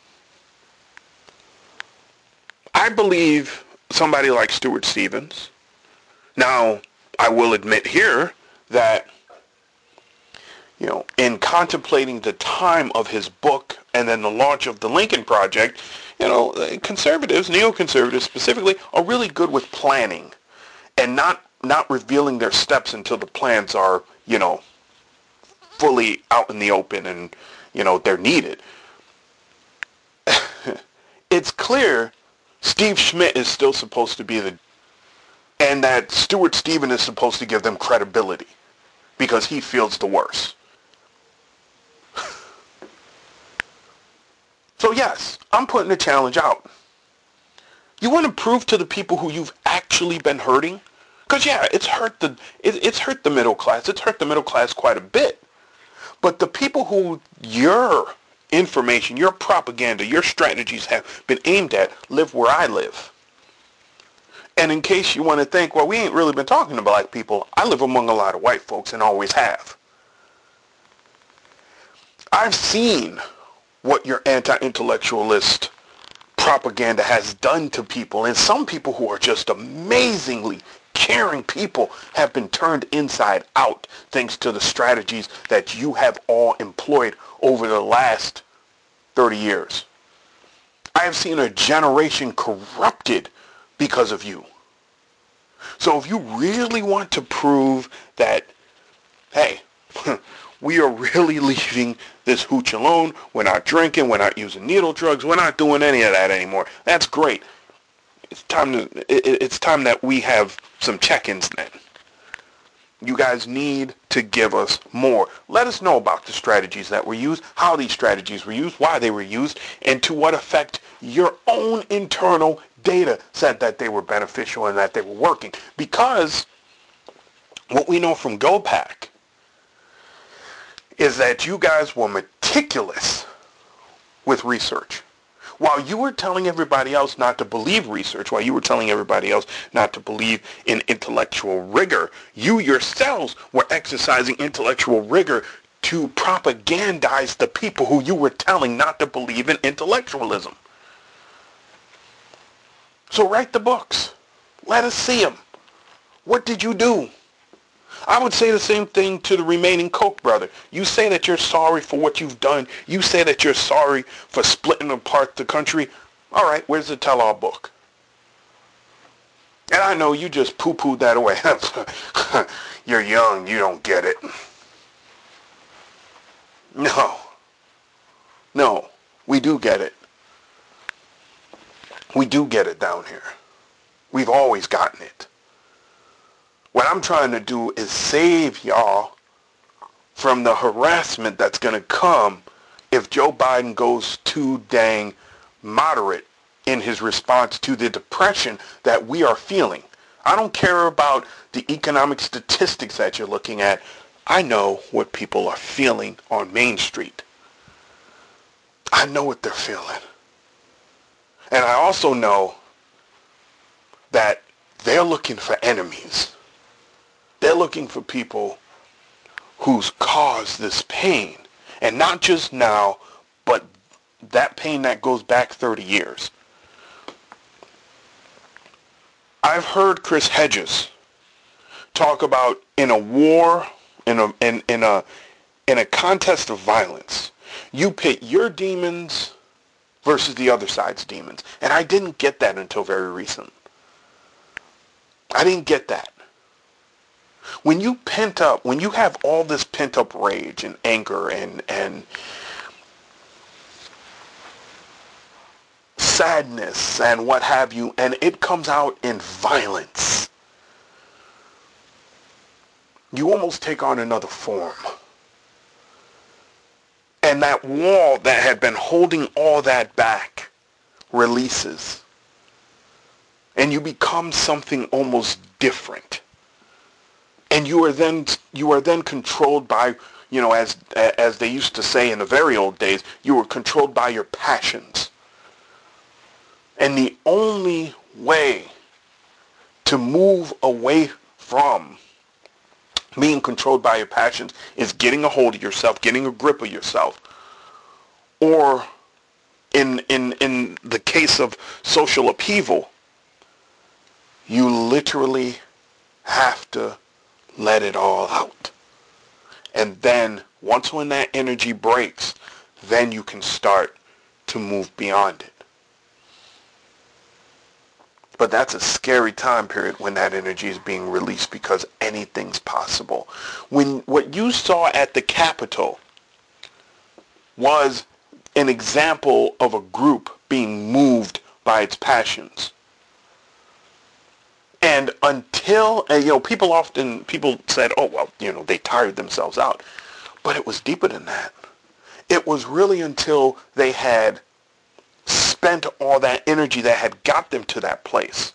I believe somebody like Stuart Stevens. Now, I will admit here that, you know, in contemplating the time of his book and then the launch of the Lincoln Project, you know, conservatives, neoconservatives specifically, are really good with planning and not not revealing their steps until the plans are, you know, fully out in the open and, you know, they're needed. It's clear Steve Schmidt is still supposed to be the, and that Stuart Stevens is supposed to give them credibility because he feels the worst. So yes, I'm putting a challenge out. You want to prove to the people who you've actually been hurting? Because yeah, it's hurt the it, it's hurt the middle class. It's hurt the middle class quite a bit. But the people who your information, your propaganda, your strategies have been aimed at live where I live. And in case you want to think, well, we ain't really been talking to black people, I live among a lot of white folks and always have. I've seen what your anti-intellectualist propaganda has done to people, and some people who are just amazingly caring people have been turned inside out thanks to the strategies that you have all employed over the last thirty years. I have seen a generation corrupted because of you. So if you really want to prove that, hey, we are really leaving this hooch alone, we're not drinking, we're not using needle drugs, we're not doing any of that anymore, that's great. It's time to, it, it's time that we have some check-ins then. You guys need to give us more. Let us know about the strategies that were used, how these strategies were used, why they were used, and to what effect your own internal data said that they were beneficial and that they were working. Because what we know from GOPAC is that you guys were meticulous with research. While you were telling everybody else not to believe research, while you were telling everybody else not to believe in intellectual rigor, you yourselves were exercising intellectual rigor to propagandize the people who you were telling not to believe in intellectualism. So write the books. Let us see them. What did you do? I would say the same thing to the remaining Koch brother. You say that you're sorry for what you've done. You say that you're sorry for splitting apart the country. All right, where's the tell-all book? And I know you just poo-pooed that away. You're young. You don't get it. No. No, we do get it. We do get it down here. We've always gotten it. What I'm trying to do is save y'all from the harassment that's going to come if Joe Biden goes too dang moderate in his response to the depression that we are feeling. I don't care about the economic statistics that you're looking at. I know what people are feeling on Main Street. I know what they're feeling. And I also know that they're looking for enemies. They're looking for people who's caused this pain. And not just now, but that pain that goes back thirty years. I've heard Chris Hedges talk about in a war, in a in, in a in a contest of violence, you pit your demons versus the other side's demons. And I didn't get that until very recent. I didn't get that. When you pent up, when you have all this pent up rage and anger and, and sadness and what have you, and it comes out in violence, you almost take on another form. And that wall that had been holding all that back releases. And you become something almost different. And you are then you are then controlled by, you know, as as they used to say in the very old days, you were controlled by your passions. And the only way to move away from being controlled by your passions is getting a hold of yourself, getting a grip of yourself. Or in in in the case of social upheaval, you literally have to let it all out. And then once when that energy breaks, then you can start to move beyond it. But that's a scary time period when that energy is being released, because anything's possible. When what you saw at the Capitol was an example of a group being moved by its passions. And until, and, you know, people often, people said, oh, well, you know, they tired themselves out. But it was deeper than that. It was really until they had spent all that energy that had got them to that place.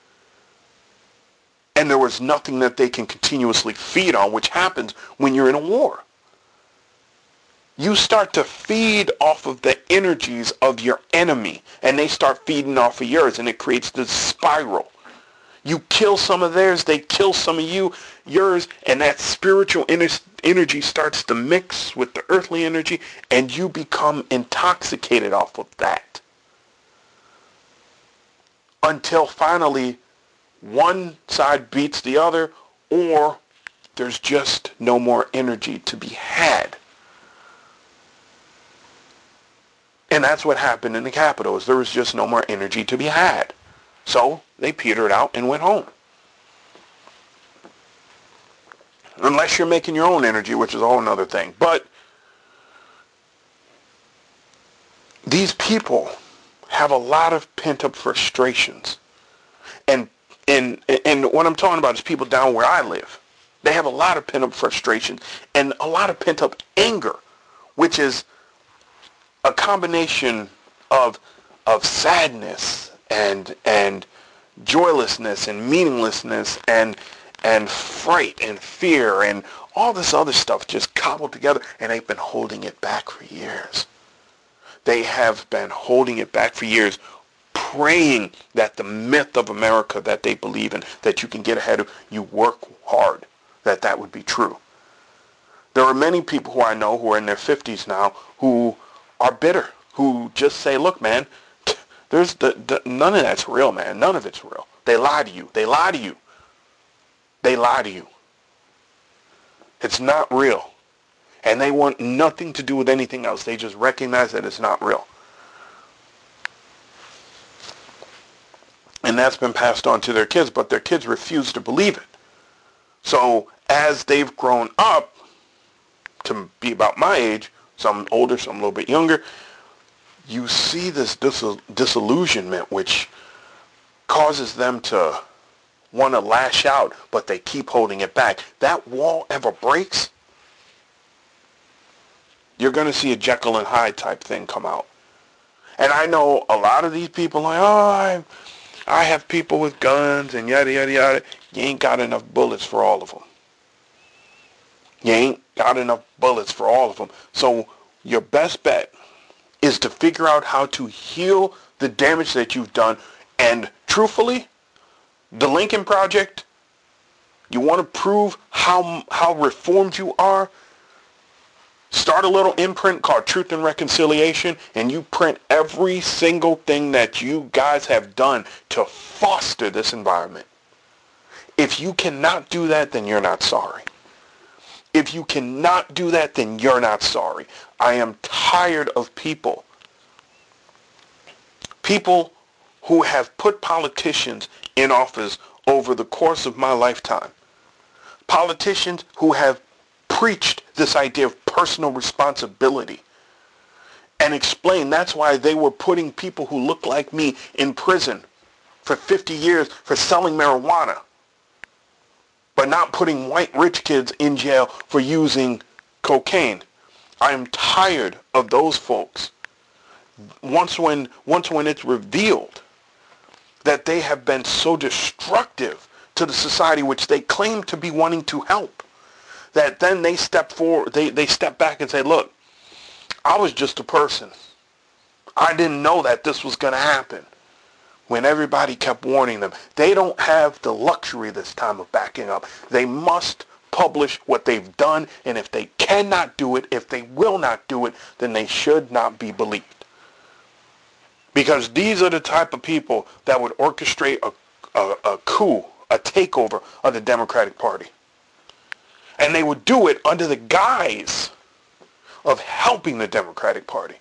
And there was nothing that they can continuously feed on, which happens when you're in a war. You start to feed off of the energies of your enemy, and they start feeding off of yours, and it creates this spiral. You kill some of theirs, they kill some of you, yours, and that spiritual ener- energy starts to mix with the earthly energy, and you become intoxicated off of that. Until finally, one side beats the other, or there's just no more energy to be had. And that's what happened in the Capitol, is there was just no more energy to be had. So they petered out and went home. Unless you're making your own energy, which is a whole other thing. But these people have a lot of pent-up frustrations. And, and, and what I'm talking about is people down where I live. They have a lot of pent-up frustrations and a lot of pent-up anger, which is a combination of of sadness and and joylessness and meaninglessness and and fright and fear and all this other stuff just cobbled together, and they've been holding it back for years. They have been holding it back for years, praying that the myth of America that they believe in, that you can get ahead of, you work hard, that that would be true. There are many people who I know who are in their fifties now who are bitter, who just say, look, man, there's the, the none of that's real, man. None of it's real. They lie to you. They lie to you. They lie to you. It's not real. And they want nothing to do with anything else. They just recognize that it's not real. And that's been passed on to their kids, but their kids refuse to believe it. So as they've grown up to be about my age, some older, some a little bit younger, you see this dis- disillusionment which causes them to want to lash out, but they keep holding it back. That wall ever breaks, you're going to see a Jekyll and Hyde type thing come out. And I know a lot of these people are like, oh, I, I have people with guns and yada, yada, yada. You ain't got enough bullets for all of them. You ain't got enough bullets for all of them. So your best bet is to figure out how to heal the damage that you've done. And truthfully, the Lincoln Project, you want to prove how how reformed you are? Start a little imprint called Truth and Reconciliation, and you print every single thing that you guys have done to foster this environment. If you cannot do that, then you're not sorry. If you cannot do that, then you're not sorry. I am tired of people. People who have put politicians in office over the course of my lifetime. Politicians who have preached this idea of personal responsibility and explained that's why they were putting people who look like me in prison for fifty years for selling marijuana, but not putting white rich kids in jail for using cocaine. I am tired of those folks. Once when, once when it's revealed that they have been so destructive to the society which they claim to be wanting to help, that then they step forward, they, they step back and say, look, I was just a person. I didn't know that this was going to happen. When everybody kept warning them, they don't have the luxury this time of backing up. They must publish what they've done, and if they cannot do it, if they will not do it, then they should not be believed. Because these are the type of people that would orchestrate a, a, a coup, a takeover of the Democratic Party. And they would do it under the guise of helping the Democratic Party.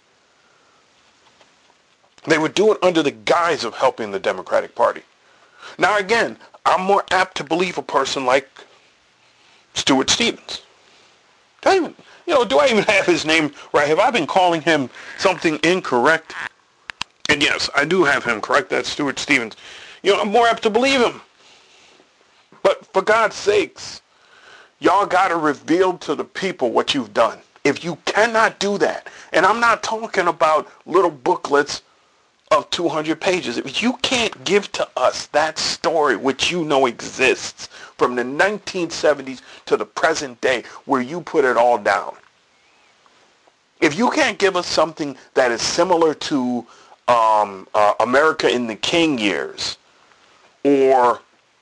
They would do it under the guise of helping the Democratic Party. Now again, I'm more apt to believe a person like Stuart Stevens. Do I even, you know, do I even have his name right? Have I been calling him something incorrect? And yes, I do have him correct. That's Stuart Stevens. You know, I'm more apt to believe him. But for God's sakes, y'all got to reveal to the people what you've done. If you cannot do that, and I'm not talking about little booklets of two hundred pages. If you can't give to us that story which you know exists from the nineteen seventies to the present day where you put it all down. If you can't give us something that is similar to um, uh, America in the King years or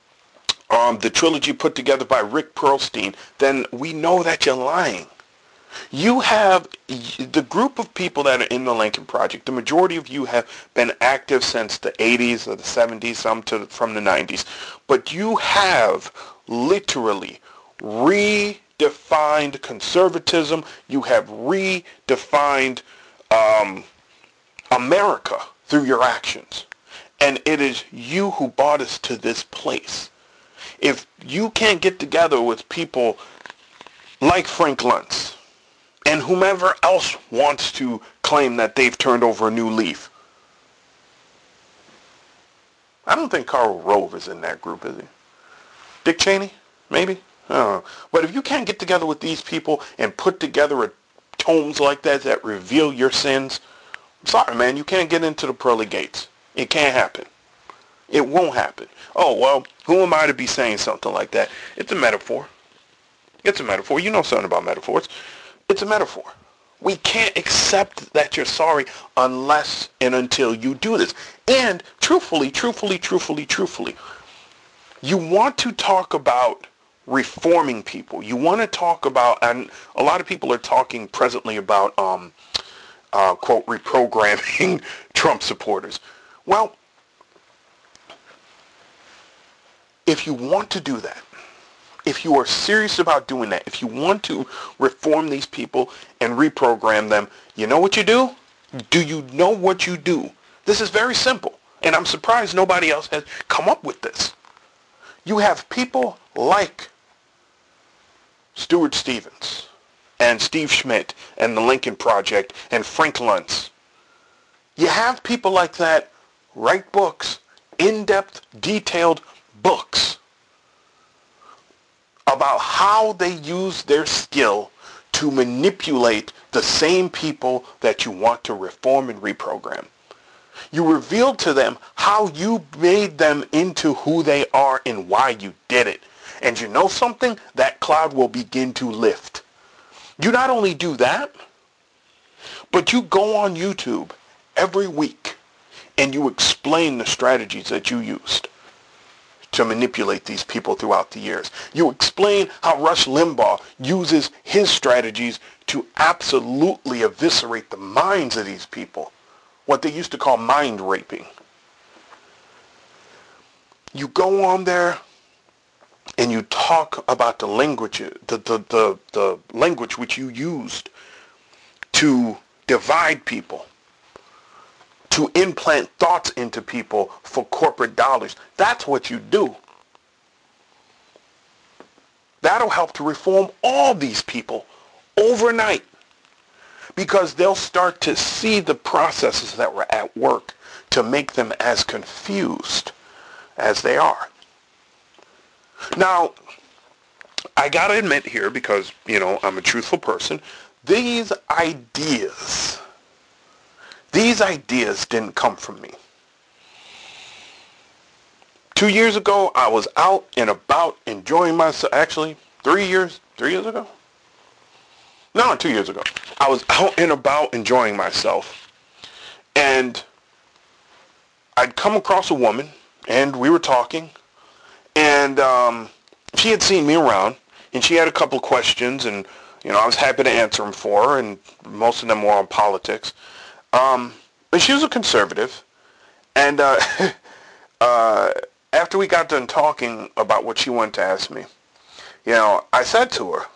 um, the trilogy put together by Rick Perlstein, then we know that you're lying. You have the group of people that are in the Lincoln Project. The majority of you have been active since the eighties or the seventies, some to from the nineties. But you have literally redefined conservatism. You have redefined um, America through your actions. And it is you who brought us to this place. If you can't get together with people like Frank Luntz, and whomever else wants to claim that they've turned over a new leaf. I don't think Karl Rove is in that group, is he? Dick Cheney? Maybe? I don't know. But if you can't get together with these people and put together a, tomes like that that reveal your sins, I'm sorry, man, you can't get into the pearly gates. It can't happen. It won't happen. Oh, well, who am I to be saying something like that? It's a metaphor. It's a metaphor. You know something about metaphors. It's a metaphor. We can't accept that you're sorry unless and until you do this. And truthfully, truthfully, truthfully, truthfully, you want to talk about reforming people. You want to talk about, and a lot of people are talking presently about, um, uh, quote, reprogramming Trump supporters. Well, if you want to do that, if you are serious about doing that, if you want to reform these people and reprogram them, you know what you do? Do you know what you do? This is very simple, and I'm surprised nobody else has come up with this. You have people like Stuart Stevens and Steve Schmidt and the Lincoln Project and Frank Luntz. You have people like that write books, in-depth, detailed books about how they use their skill to manipulate the same people that you want to reform and reprogram. You revealed to them how you made them into who they are and why you did it. And you know something? That cloud will begin to lift. You not only do that, but you go on YouTube every week and you explain the strategies that you used to manipulate these people throughout the years. You explain how Rush Limbaugh uses his strategies to absolutely eviscerate the minds of these people, what they used to call mind raping. You go on there and you talk about the language, the, the, the, the language which you used to divide people, to implant thoughts into people for corporate dollars. That's what you do. That'll help to reform all these people overnight, because they'll start to see the processes that were at work to make them as confused as they are. Now, I gotta admit here, because, you know, I'm a truthful person, these ideas These ideas didn't come from me. Two years ago, I was out and about enjoying myself. Actually, three years, three years ago? No, two years ago. I was out and about enjoying myself. And I'd come across a woman, and we were talking. And um, she had seen me around, and she had a couple questions, and, you know, I was happy to answer them for her, and most of them were on politics. Um, but she was a conservative, and uh, uh, after we got done talking about what she wanted to ask me, you know, I said to her,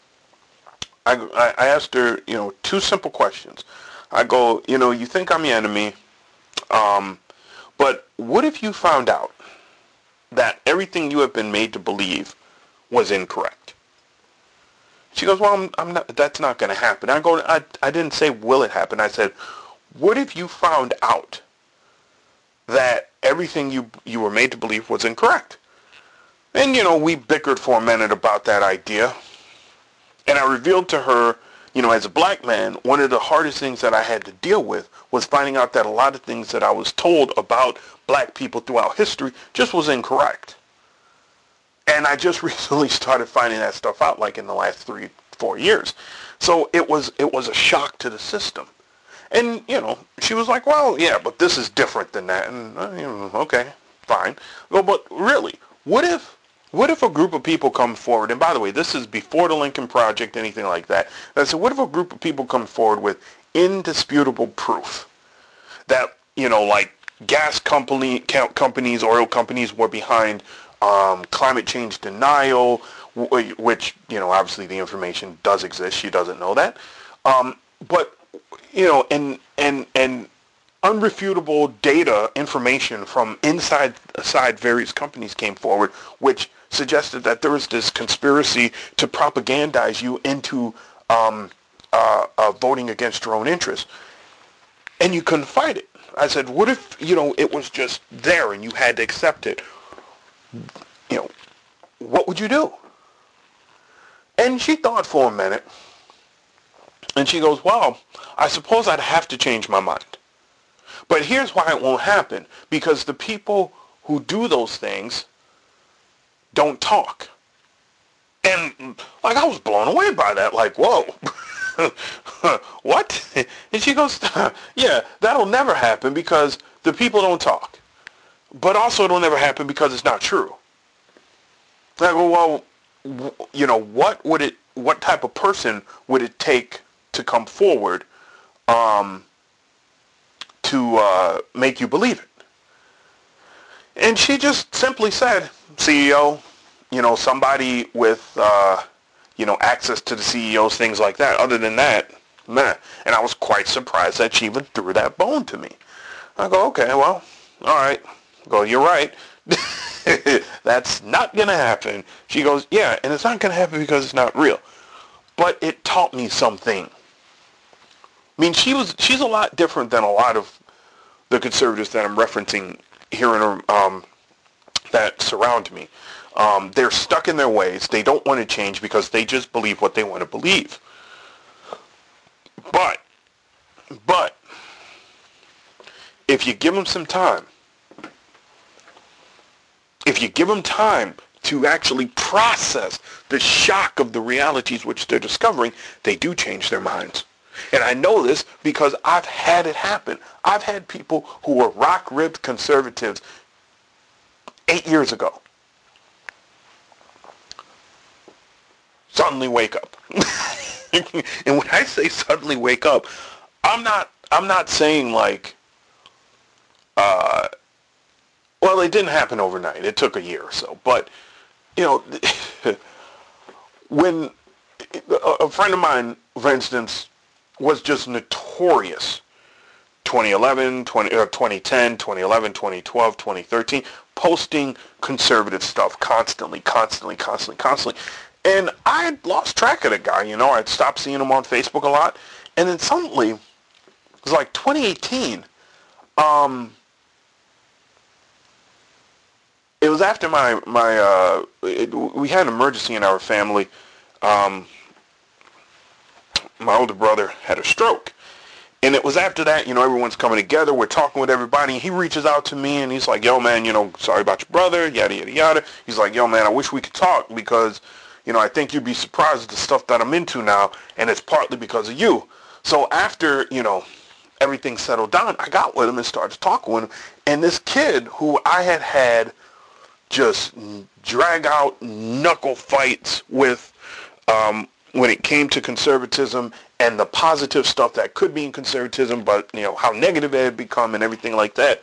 I, I asked her, you know, two simple questions. I go, you know, you think I'm your enemy, um, but what if you found out that everything you have been made to believe was incorrect? She goes, well, I'm, I'm not, that's not going to happen. I go, I, I didn't say, will it happen? I said, what if you found out that everything you you were made to believe was incorrect? And, you know, we bickered for a minute about that idea. And I revealed to her, you know, as a black man, one of the hardest things that I had to deal with was finding out that a lot of things that I was told about black people throughout history just was incorrect. And I just recently started finding that stuff out, like in the last three, four years. So it was it was a shock to the system. And, you know, she was like, well, yeah, but this is different than that. And, uh, you know, okay, fine. Well, but really, what if What if a group of people come forward, and by the way, this is before the Lincoln Project, anything like that. I said, what if a group of people come forward with indisputable proof that, you know, like gas company companies, oil companies were behind um, climate change denial, which, you know, obviously the information does exist. She doesn't know that. Um, but, you know, and, and, and unrefutable data, information from inside, inside various companies came forward, which suggested that there was this conspiracy to propagandize you into um, uh, uh, voting against your own interests. And you couldn't fight it. I said, what if, you know, it was just there and you had to accept it? You know, what would you do? And she thought for a minute. And she goes, well, I suppose I'd have to change my mind. But here's why it won't happen. Because the people who do those things don't talk. And, like, I was blown away by that. Like, whoa. What? And she goes, yeah, that'll never happen because the people don't talk. But also it'll never happen because it's not true. I go, well, you know, what would it, what type of person would it take to come forward um, to uh, make you believe it? And she just simply said, C E O, you know, somebody with, uh, you know, access to the C E Os, things like that. Other than that, meh. And I was quite surprised that she even threw that bone to me. I go, okay, well, all right. I go, you're right. That's not going to happen. She goes, yeah, and it's not going to happen because it's not real. But it taught me something. I mean, she was, she's a lot different than a lot of the conservatives that I'm referencing here in her, um, that surround me. Um, they're stuck in their ways. They don't want to change because they just believe what they want to believe. But, but, if you give them some time, if you give them time to actually process the shock of the realities which they're discovering, they do change their minds. And I know this because I've had it happen. I've had people who were rock-ribbed conservatives eight years ago suddenly wake up. And when I say suddenly wake up, I'm not I'm not saying like uh well, it didn't happen overnight. It took a year or so. But, you know, when a friend of mine, for instance, was just notorious twenty eleven, twenty, uh, twenty ten, twenty eleven, twenty twelve, twenty thirteen, posting conservative stuff constantly, constantly, constantly, constantly. And I had lost track of the guy, you know. I'd stopped seeing him on Facebook a lot. And then suddenly, it was like twenty eighteen, um... it was after my, my uh, it, we had an emergency in our family. Um, my older brother had a stroke. And it was after that, you know, everyone's coming together. We're talking with everybody. And he reaches out to me and he's like, yo, man, you know, sorry about your brother, yada, yada, yada. He's like, yo, man, I wish we could talk because, you know, I think you'd be surprised at the stuff that I'm into now. And it's partly because of you. So after, you know, everything settled down, I got with him and started talking with him. And this kid who I had had just drag out knuckle fights with um, when it came to conservatism and the positive stuff that could be in conservatism, but, you know, how negative it had become and everything like that.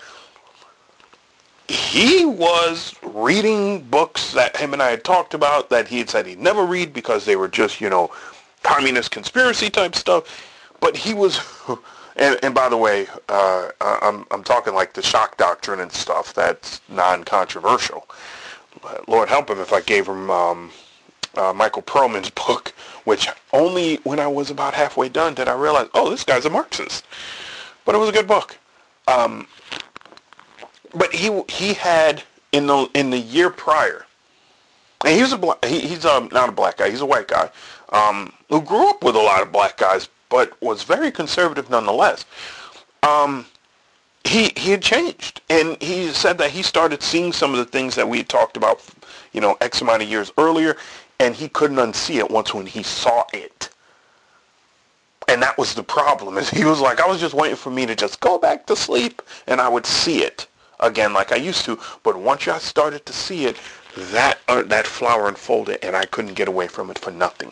He was reading books that him and I had talked about that he had said he'd never read because they were just, you know, communist conspiracy type stuff. But he was... And, and by the way, uh, I'm I'm talking like the shock doctrine and stuff. That's non-controversial. But Lord help him if I gave him um, uh, Michael Perlman's book, which only when I was about halfway done did I realize, oh, this guy's a Marxist. But it was a good book. Um, but he he had in the in the year prior, and he was a black, he, he's um, not a black guy. He's a white guy um, who grew up with a lot of black guys, but was very conservative nonetheless. Um, he he had changed, and he said that he started seeing some of the things that we had talked about, you know, X amount of years earlier, and he couldn't unsee it once when he saw it. And that was the problem. Is he was like, I was just waiting for me to just go back to sleep, and I would see it again like I used to. But once I started to see it, that uh, that flower unfolded, and I couldn't get away from it for nothing.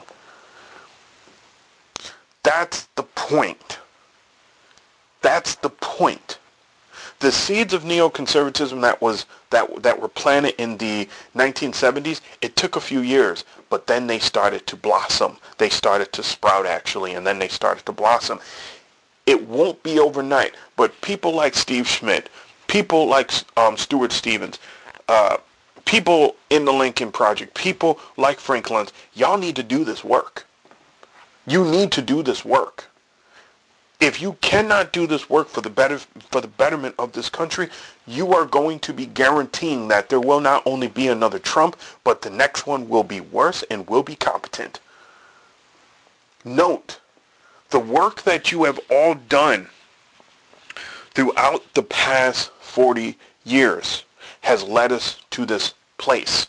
That's the point. That's the point. The seeds of neoconservatism that was that that were planted in the nineteen seventies, it took a few years, but then they started to blossom. They started to sprout, actually, and then they started to blossom. It won't be overnight, but people like Steve Schmidt, people like um, Stuart Stevens, uh, people in the Lincoln Project, people like Frank Luntz, y'all need to do this work. You need to do this work. If you cannot do this work for the better for the betterment of this country, you are going to be guaranteeing that there will not only be another Trump, but the next one will be worse and will be competent. Note, the work that you have all done throughout the past forty years has led us to this place.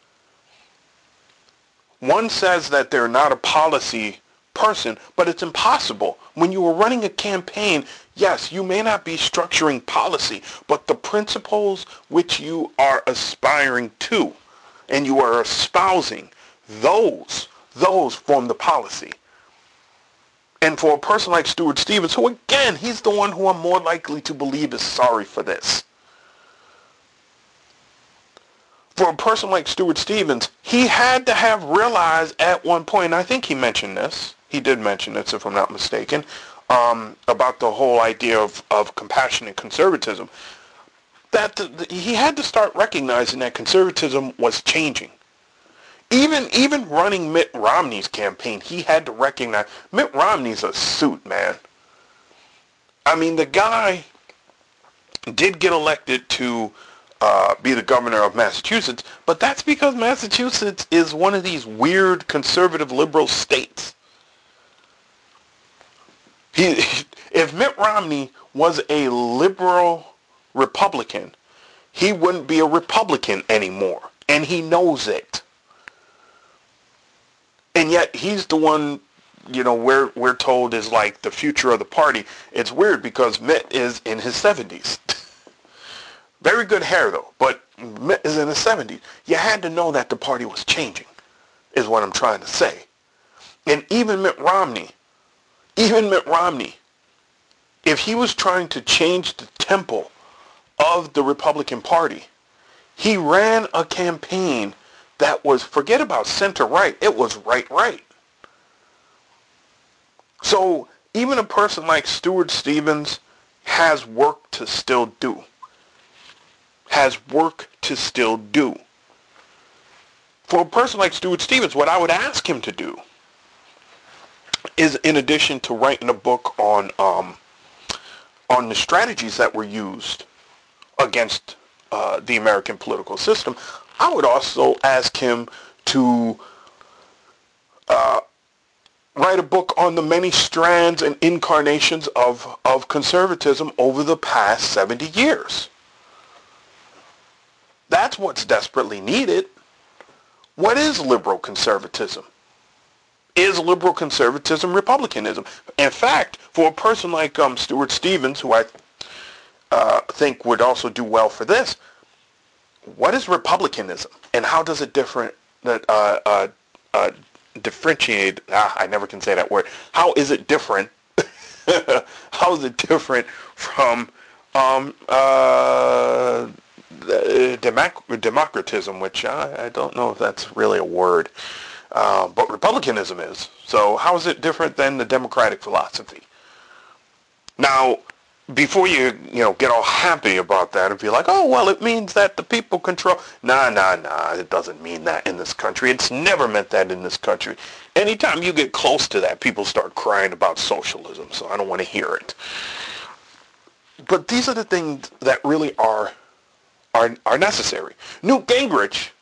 One says that they're not a policy person, but it's impossible. When you are running a campaign, yes, you may not be structuring policy, but the principles which you are aspiring to and you are espousing, those, those form the policy. And for a person like Stuart Stevens, who again, he's the one who I'm more likely to believe is sorry for this. For a person like Stuart Stevens, he had to have realized at one point, and I think he mentioned this, he did mention this if I'm not mistaken, um, about the whole idea of, of compassion and conservatism, that the, the, he had to start recognizing that conservatism was changing. Even even running Mitt Romney's campaign, he had to recognize Mitt Romney's a suit, man. I mean, the guy did get elected to uh, be the governor of Massachusetts, but that's because Massachusetts is one of these weird conservative liberal states. He, if Mitt Romney was a liberal Republican, he wouldn't be a Republican anymore, and he knows it. And yet he's the one, you know, we're, we're told is like the future of the party. It's weird because Mitt is in his seventies. Very good hair, though, but Mitt is in his seventies. You had to know that the party was changing, is what I'm trying to say. And even Mitt Romney, even Mitt Romney, if he was trying to change the tempo of the Republican Party, he ran a campaign that was, forget about center-right, it was right-right. So even a person like Stuart Stevens has work to still do. Has work to still do. For a person like Stuart Stevens, what I would ask him to do is, in addition to writing a book on um, on the strategies that were used against uh, the American political system, I would also ask him to uh, write a book on the many strands and incarnations of, of conservatism over the past seventy years. That's what's desperately needed. What is liberal conservatism? Is liberal conservatism Republicanism? In fact, for a person like um, Stuart Stevens, who I uh, think would also do well for this, what is Republicanism, and how does it different that uh, uh, uh, differentiate? Ah, I never can say that word. How is it different? How is it different from um, uh, democ- democratism, which I, I don't know if that's really a word, uh, but Republicanism is. So how is it different than the democratic philosophy? Now, before you, you know, get all happy about that and be like, oh, well, it means that the people control. Nah, nah, nah, it doesn't mean that in this country. It's never meant that in this country. Anytime you get close to that, people start crying about socialism, so I don't want to hear it. But these are the things that really are are, are necessary. Newt Gingrich,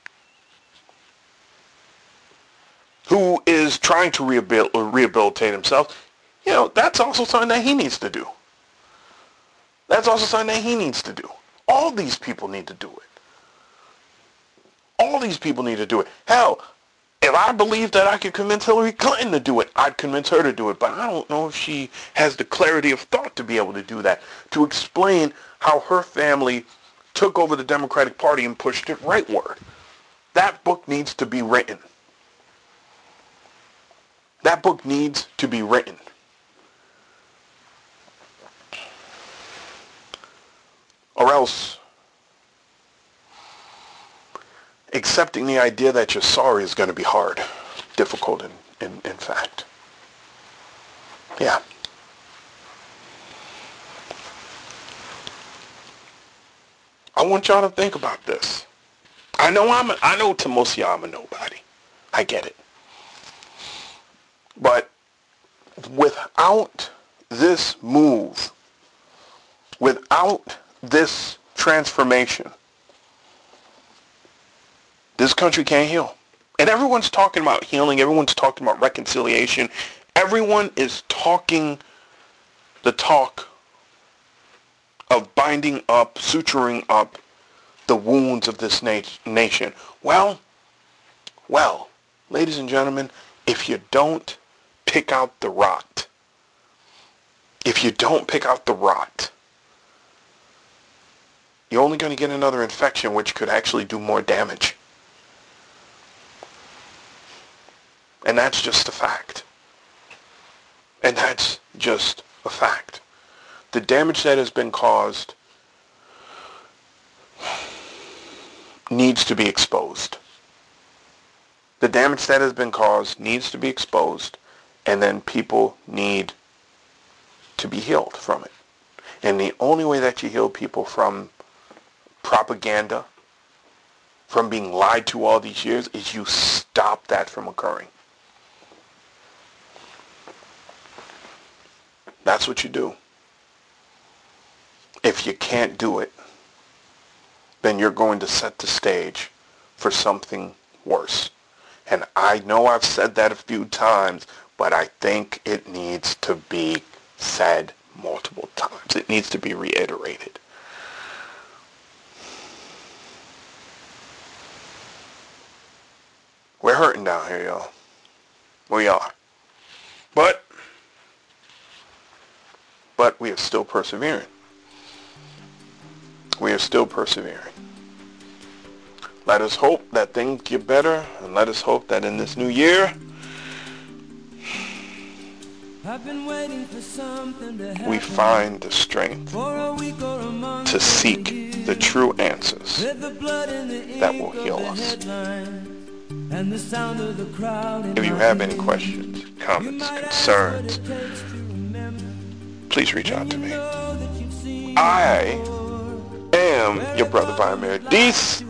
who is trying to rehabil- rehabilitate himself, you know, that's also something that he needs to do. That's also something that he needs to do. All these people need to do it. All these people need to do it. Hell, if I believed that I could convince Hillary Clinton to do it, I'd convince her to do it. But I don't know if she has the clarity of thought to be able to do that, to explain how her family took over the Democratic Party and pushed it rightward. That book needs to be written. That book needs to be written. Or else, accepting the idea that you're sorry is going to be hard, difficult in, in, in fact. Yeah. I want y'all to think about this. I know I'm a, I know to most of y'all I'm a nobody. I get it. But without this move, without this transformation, this country can't heal. And everyone's talking about healing. Everyone's talking about reconciliation. Everyone is talking the talk of binding up, suturing up the wounds of this na- nation. Well, well, ladies and gentlemen, if you don't pick out the rot, if you don't pick out the rot, you're only going to get another infection which could actually do more damage. And that's just a fact. And that's just a fact. The damage that has been caused needs to be exposed. The damage that has been caused needs to be exposed, and then people need to be healed from it. And the only way that you heal people from propaganda, from being lied to all these years, is you stop that from occurring. That's what you do. If you can't do it, then you're going to set the stage for something worse. And I know I've said that a few times, but I think it needs to be said multiple times. It needs to be reiterated. We're hurting down here, y'all. We are. But, but we are still persevering. We are still persevering. Let us hope that things get better, and let us hope that in this new year, we find the strength to seek the true answers that will heal us. If you have any questions, comments, concerns, please reach out to me. I am your brother by Meredith.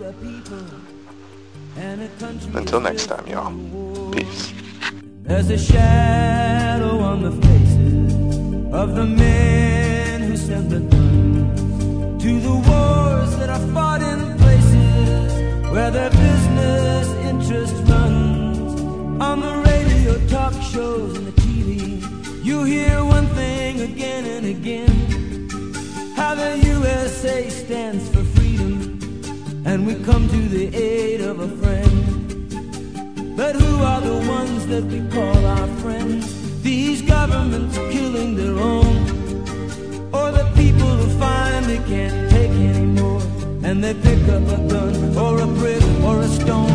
Until next time, y'all. Peace. There's a shadow on the faces of the men who sent the guns to the wars that are fought in places where their business interest runs. On the radio, talk shows, and the T V, you hear one thing again and again, how the U S A stands for freedom, and we come to the aid of a friend. But who are the ones that we call our friends? These governments killing their own, or the people who find they can't take anymore, and they pick up a gun or a brick or a stone